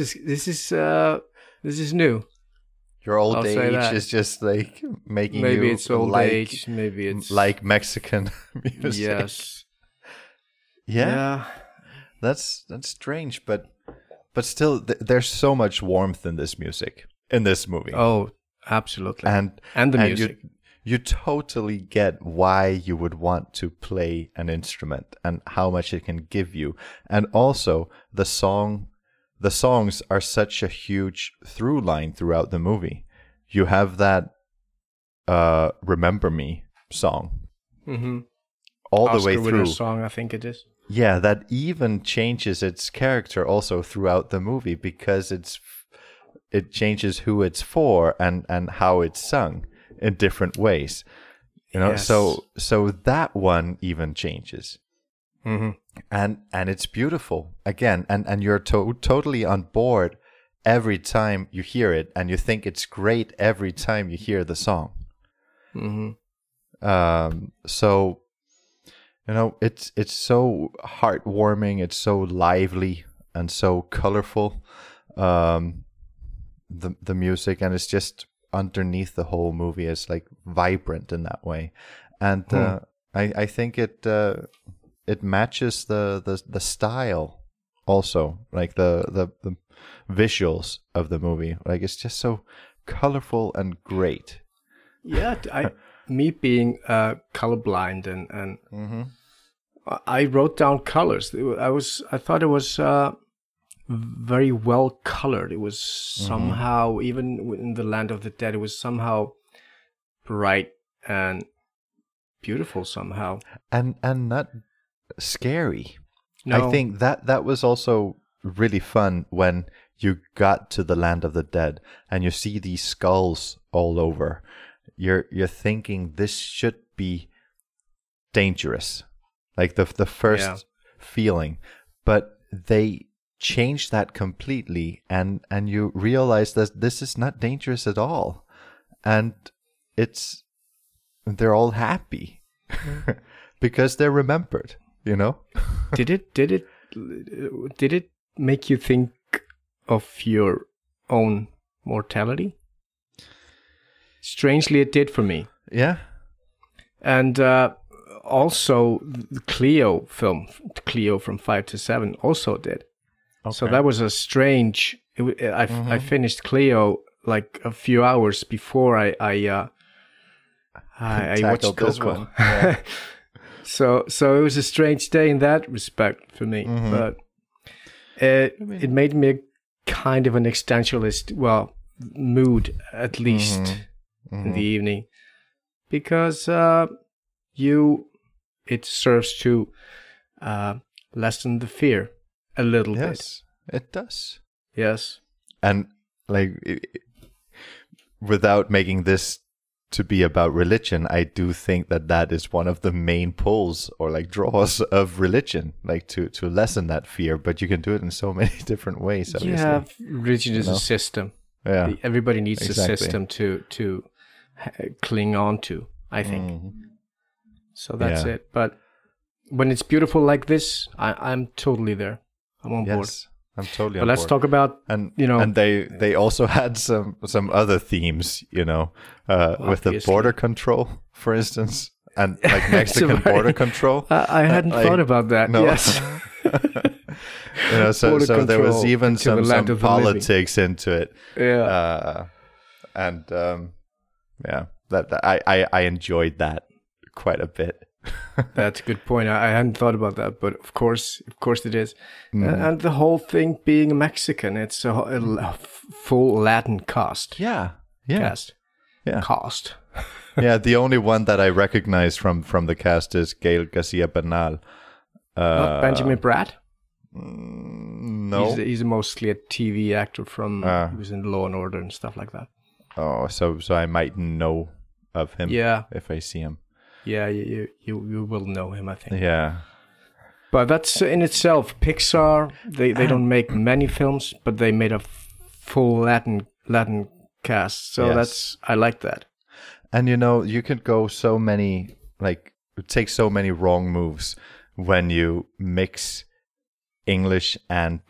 is new. Your old I'll say age that. is just like making maybe you it's old age, maybe it's like Mexican music. Yes. Yeah. That's strange, but still, there's so much warmth in this music, in this movie. Oh, absolutely. And the music. You totally get why you would want to play an instrument and how much it can give you. And also the songs are such a huge through line throughout the movie. You have that Remember Me song. All Oscar the way winner through. Song, I think it is. Yeah, that even changes its character also throughout the movie because it changes who it's for and how it's sung in different ways. Yes. So that one even changes. And it's beautiful again, and you're totally on board every time you hear it, and you think it's great every time you hear the song. So it's so heartwarming, it's so lively and so colorful, the music, and it's just underneath the whole movie is like vibrant in that way, and I think it matches the style also, like the visuals of the movie. Like it's just so colorful and great. Yeah, me being colorblind and I wrote down colors. I thought it was very well colored. It was somehow, even in the Land of the Dead, it was somehow bright and beautiful somehow, and not scary. No. I think that was also really fun when you got to the Land of the Dead and you see these skulls all over. You're thinking this should be dangerous, like the first feeling, but they changed that completely, and you realize that this is not dangerous at all, and they're all happy because they're remembered, Did it make you think of your own mortality? Strangely, it did for me. Yeah. And also, the Cleo film, Cleo from 5 to 7, also did. Okay. So that was a strange. I finished Cleo like a few hours before I watched Coco. Yeah. so it was a strange day in that respect for me, but it made me a kind of an existentialist, mood at least in the evening, because it serves to lessen the fear a little bit. Yes, it does. Yes, and without making this to be about religion, I do think that is one of the main pulls or like draws of religion, like to lessen that fear. But you can do it in so many different ways. Obviously. Yeah, religion is a system. Yeah, everybody needs a system to cling on to, I think. So that's it. But when it's beautiful like this, I'm totally there. I'm on board. I'm totally on board. But let's talk about, and they also had some other themes, with the border control, for instance, and like Mexican border control. I hadn't thought about that. No. Yes. So there was even some politics into it. Yeah. That I enjoyed that quite a bit. That's a good point. I hadn't thought about that, but of course it is. And the whole thing being Mexican, it's a full Latin cast. Yeah. Cast. Yeah. Cast. Yeah, the only one that I recognize from the cast is Gael Garcia Bernal. Not Benjamin Bratt? No. He's mostly a TV actor from he was in Law and Order and stuff like that. Oh, so I might know of him if I see him. Yeah, you will know him, I think. Yeah. But that's in itself, Pixar, they don't make many films, but they made a full Latin cast. So I like that. And you can go so many, take so many wrong moves when you mix English and,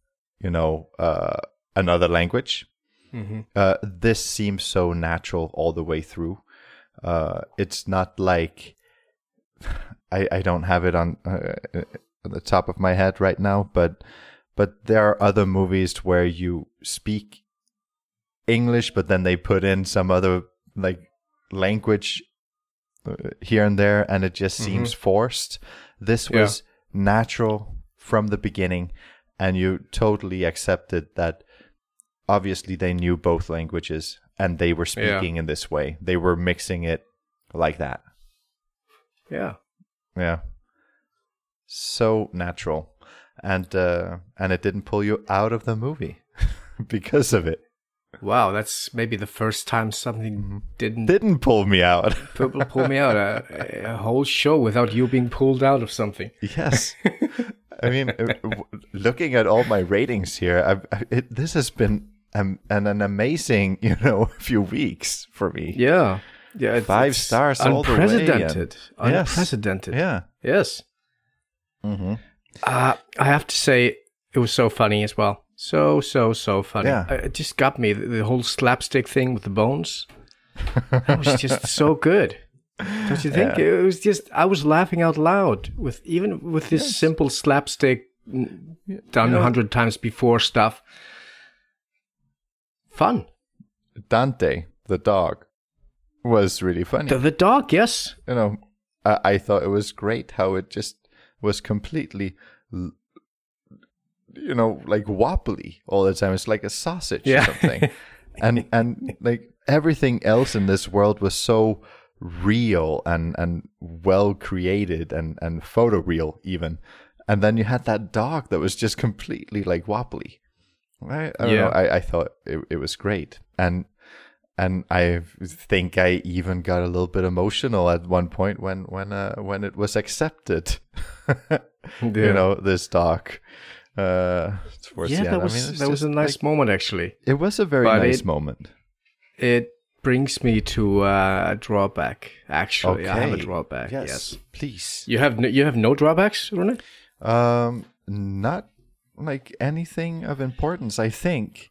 another language. This seems so natural all the way through. It's not like I don't have it on the top of my head right now, but there are other movies where you speak English, but then they put in some other language here and there, and it just seems forced. This was natural from the beginning, and you totally accepted that. Obviously, they knew both languages, and they were speaking in this way. They were mixing it like that. Yeah. Yeah. So natural. And it didn't pull you out of the movie because of it. Wow, that's maybe the first time something didn't pull me out. Pull me out. A whole show without you being pulled out of something. Yes. I mean, looking at all my ratings here, this has been an amazing, few weeks for me. Yeah. 5 stars all the way. Unprecedented. Yeah. Yes. I have to say, it was so funny as well. So funny. Yeah. It just got me, the whole slapstick thing with the bones. That was just so good. Don't you think? Yeah. It was just, I was laughing out loud with this simple slapstick done 100 times before stuff. Fun. Dante, the dog, was really funny. The dog, yes. I thought it was great how it just was completely, wobbly all the time. It's like a sausage or something. and everything else in this world was so real and well created and photoreal even. And then you had that dog that was just completely wobbly. I don't know. I thought it was great. And I think I even got a little bit emotional at one point when it was accepted. This dog. That was a nice moment actually. It was a very nice moment. It brings me to a drawback. Actually, I have a drawback. Yes, please. You have no drawbacks, Rune? Not like anything of importance, I think.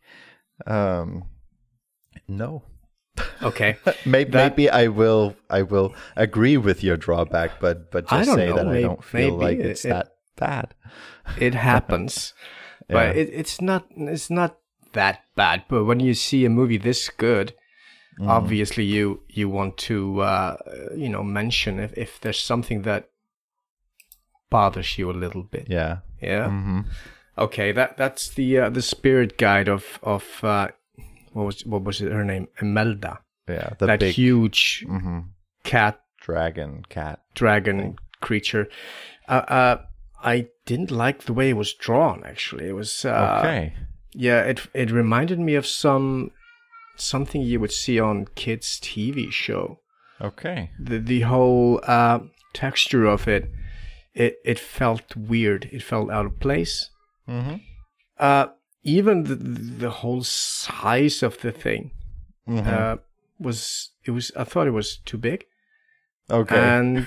No. Okay. Maybe I will agree with your drawback, but just I don't say know, that I don't feel like it's that bad. It happens. But it's not that bad. But when you see a movie this good, obviously you want to mention if there's something that bothers you a little bit. Yeah. Yeah. Mm-hmm. Okay, that's the spirit guide of what was it, her name? Imelda. Yeah, that big, huge dragon creature. I didn't like the way it was drawn. Actually, it was okay. Yeah, it reminded me of something you would see on kids' TV show. Okay. The whole texture of it felt weird. It felt out of place. Mm-hmm. Even the whole size of the thing was. I thought it was too big. Okay. And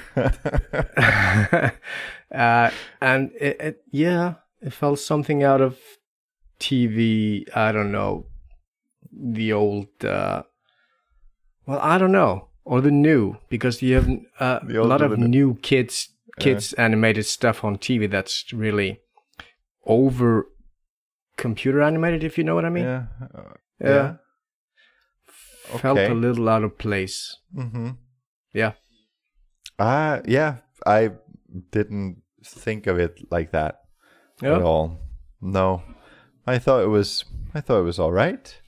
and it felt something out of TV. I don't know, the old. I don't know, or the new, because you have a lot of new kids animated stuff on TV that's really over computer animated, if you know what I mean. Yeah. Felt a little out of place. Mm-hmm. Yeah. Yeah. I didn't think of it like that at all. No, I thought it was all right.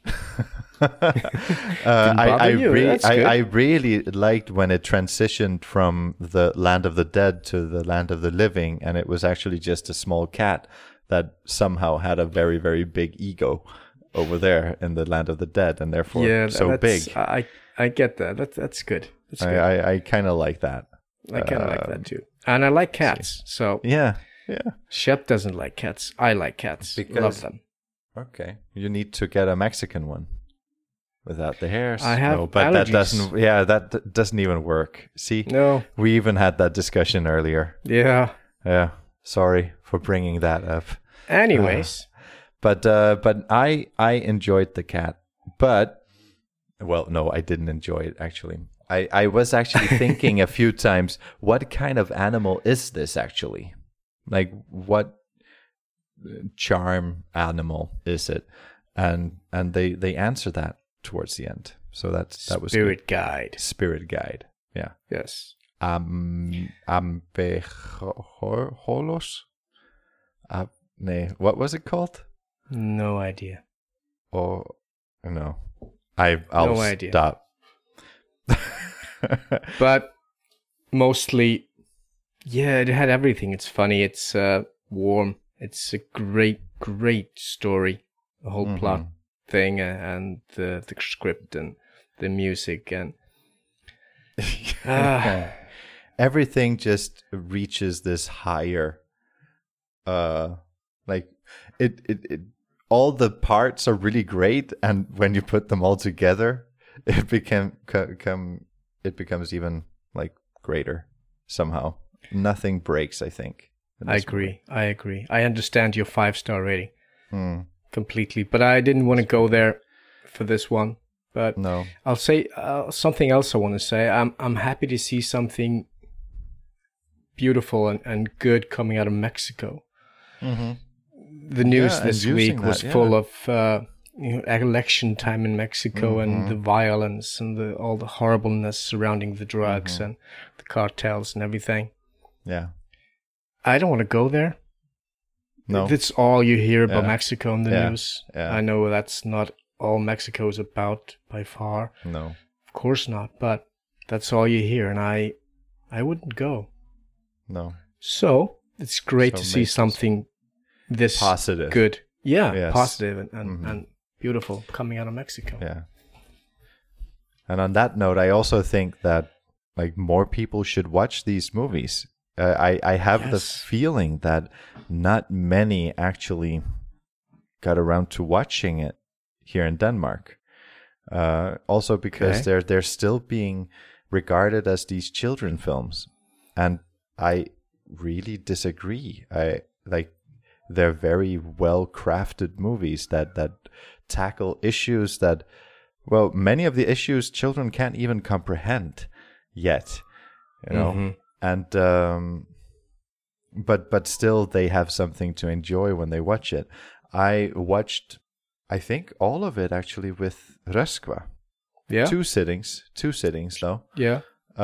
I really liked when it transitioned from the land of the dead to the land of the living, and it was actually just a small cat that somehow had a very, very big ego over there in the land of the dead, and therefore so big. I get that. That's good. That's good. I kind of like that. I kind of like that too, and I like cats. So yeah. Shep doesn't like cats. I like cats. Love them. Okay, you need to get a Mexican one without the hairs. I have but allergies. That doesn't. Yeah, that doesn't even work. See, no, we even had that discussion earlier. Yeah. Yeah. Sorry for bringing that up. Anyways, but I enjoyed the cat. But no, I didn't enjoy it actually. I was actually thinking a few times, what kind of animal is this actually? Like, what charm animal is it? And they answer that towards the end. So that was Spirit Guide. Spirit Guide. Yeah. Yes. Ambejolos. What was it called? No idea. Oh no, I'll no idea. Stop. But mostly, yeah, it had everything. It's funny. It's warm. It's a great story. The whole plot thing and the script and the music and everything just reaches this higher. Like it all the parts are really great, and when you put them all together, it becomes even like greater somehow. Nothing breaks, I think. I agree. I understand your 5-star rating completely, but I didn't want to go there for this one. But no, I'll say something else. I want to say I'm happy to see something beautiful and good coming out of Mexico. Mm-hmm. The news this week was full of election time in Mexico and the violence and all the horribleness surrounding the drugs and the cartels and everything. Yeah. I don't want to go there. No. That's all you hear about Mexico in the news. Yeah. I know that's not all Mexico is about by far. No. Of course not, but that's all you hear, and I wouldn't go. No. So it's great to see something this positive, good, yes. positive and beautiful coming out of Mexico. Yeah. And on that note, I also think that like more people should watch these movies. I have the feeling that not many actually got around to watching it here in Denmark. Also because they're still being regarded as these children films, and I really disagree. They're very well crafted movies that tackle issues that, well, many of the issues children can't even comprehend yet, you know. And but still they have something to enjoy when they watch it. I watched, I think, all of it actually with Röskva. Yeah. Two sittings though. Yeah.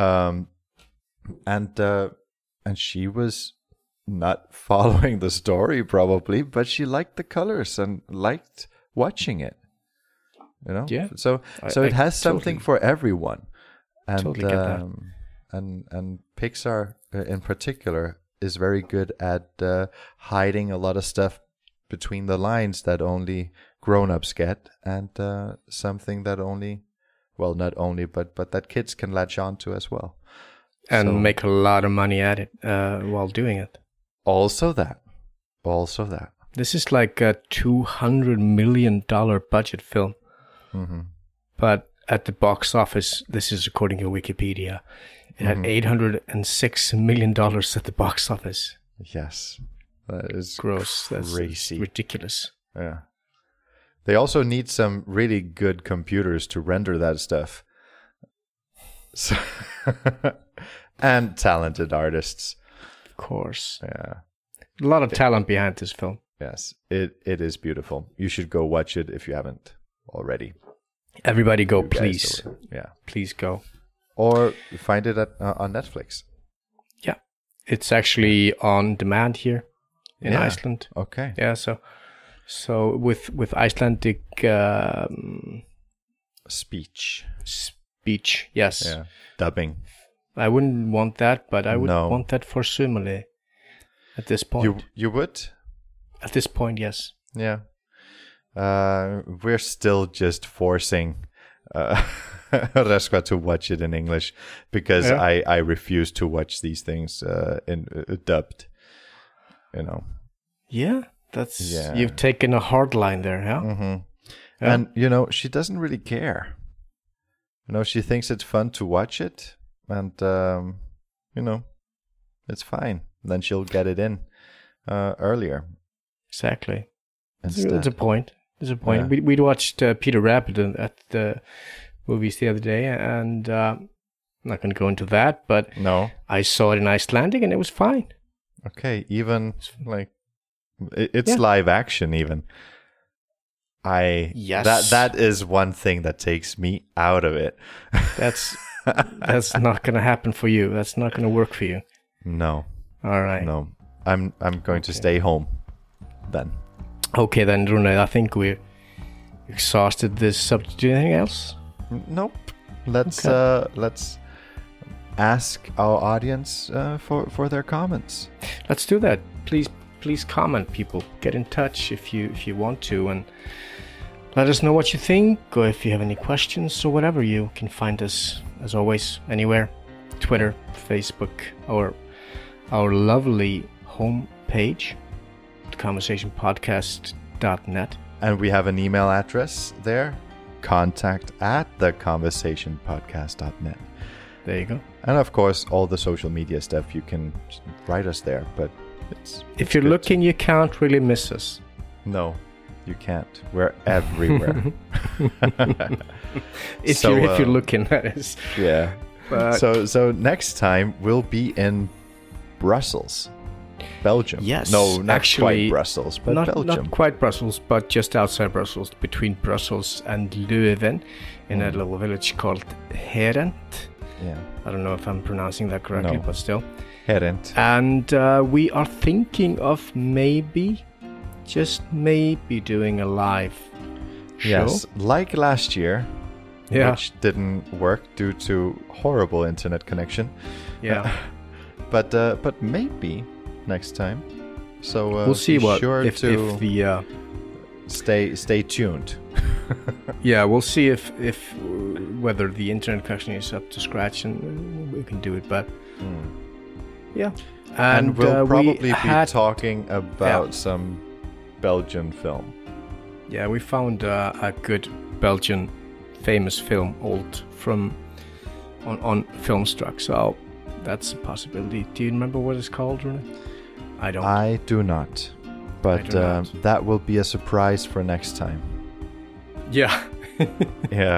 And she was not following the story probably, but she liked the colors and liked watching it. You know? Yeah. So it has something for everyone. And totally get that. And Pixar in particular is very good at hiding a lot of stuff between the lines that only grown-ups get, and something that not only, but that kids can latch on to as well. And make a lot of money at it while doing it. Also that. This is like a $200 million budget film. Mm-hmm. But at the box office, this is according to Wikipedia, it had $806 million at the box office. Yes. That is gross. Crazy. That's ridiculous. Yeah. They also need some really good computers to render that stuff. So and talented artists. Of course. Yeah. A lot of talent behind this film. Yes. It is beautiful. You should go watch it if you haven't already. Everybody go, please. Yeah. Please go. Or find it on Netflix. Yeah. It's actually on demand here in Iceland. Okay. Yeah, so with Icelandic speech, yes. Yeah. Dubbing. I wouldn't want that, but I would want that for Sumale at this point. You would? At this point, yes. Yeah. We're still just forcing Röskva to watch it in English because I refuse to watch these things in dubbed. You know. Yeah, you've taken a hard line there, huh? Mm-hmm. Yeah. And you know, she doesn't really care. You know, she thinks it's fun to watch it, and you know, it's fine. Then she'll get it in earlier. Exactly. Instead. There's a point. Yeah. We'd watched Peter Rabbit at the movies the other day, and I'm not going to go into that, but no, I saw it in Icelandic, and it was fine. Okay, even like it's live action. Even that is one thing that takes me out of it. That's not going to happen for you. That's not going to work for you. No. All right. No, I'm going to stay home then. Okay then, Rune. I think we exhausted this subject. Do you anything else? Nope. Let's ask our audience for their comments. Let's do that. Please comment, people. Get in touch if you want to, and let us know what you think, or if you have any questions or whatever. You can find us, as always, anywhere: Twitter, Facebook, or our lovely homepage, theconversationpodcast.net. And we have an email address there: contact@theconversationpodcast.net. There you go. And of course, all the social media stuff, you can write us there. But if you're looking, you can't really miss us. No, you can't. We're everywhere. If you're looking, that is. Yeah. But so next time we'll be in Brussels, Belgium. Yes. No, not actually, quite Brussels, but Belgium. Not quite Brussels, but just outside Brussels, between Brussels and Leuven, in a little village called Herent. Yeah. I don't know if I'm pronouncing that correctly, but still. Herent. And we are thinking of just maybe doing a live show. Yes, like last year, which didn't work due to horrible internet connection. Yeah. But maybe next time. So we'll see if the stay tuned. Yeah, we'll see if whether the internet connection is up to scratch, and we can do it. But yeah, and we'll probably be talking about some Belgian film. Yeah, we found a good Belgian famous film, old on Filmstruck. So that's a possibility. Do you remember what it's called, Rune? I don't. I do not. But that will be a surprise for next time. Yeah. Yeah.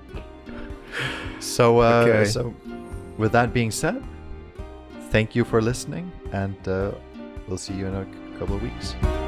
So, Okay. so with that being said, thank you for listening, and we'll see you in a couple of weeks.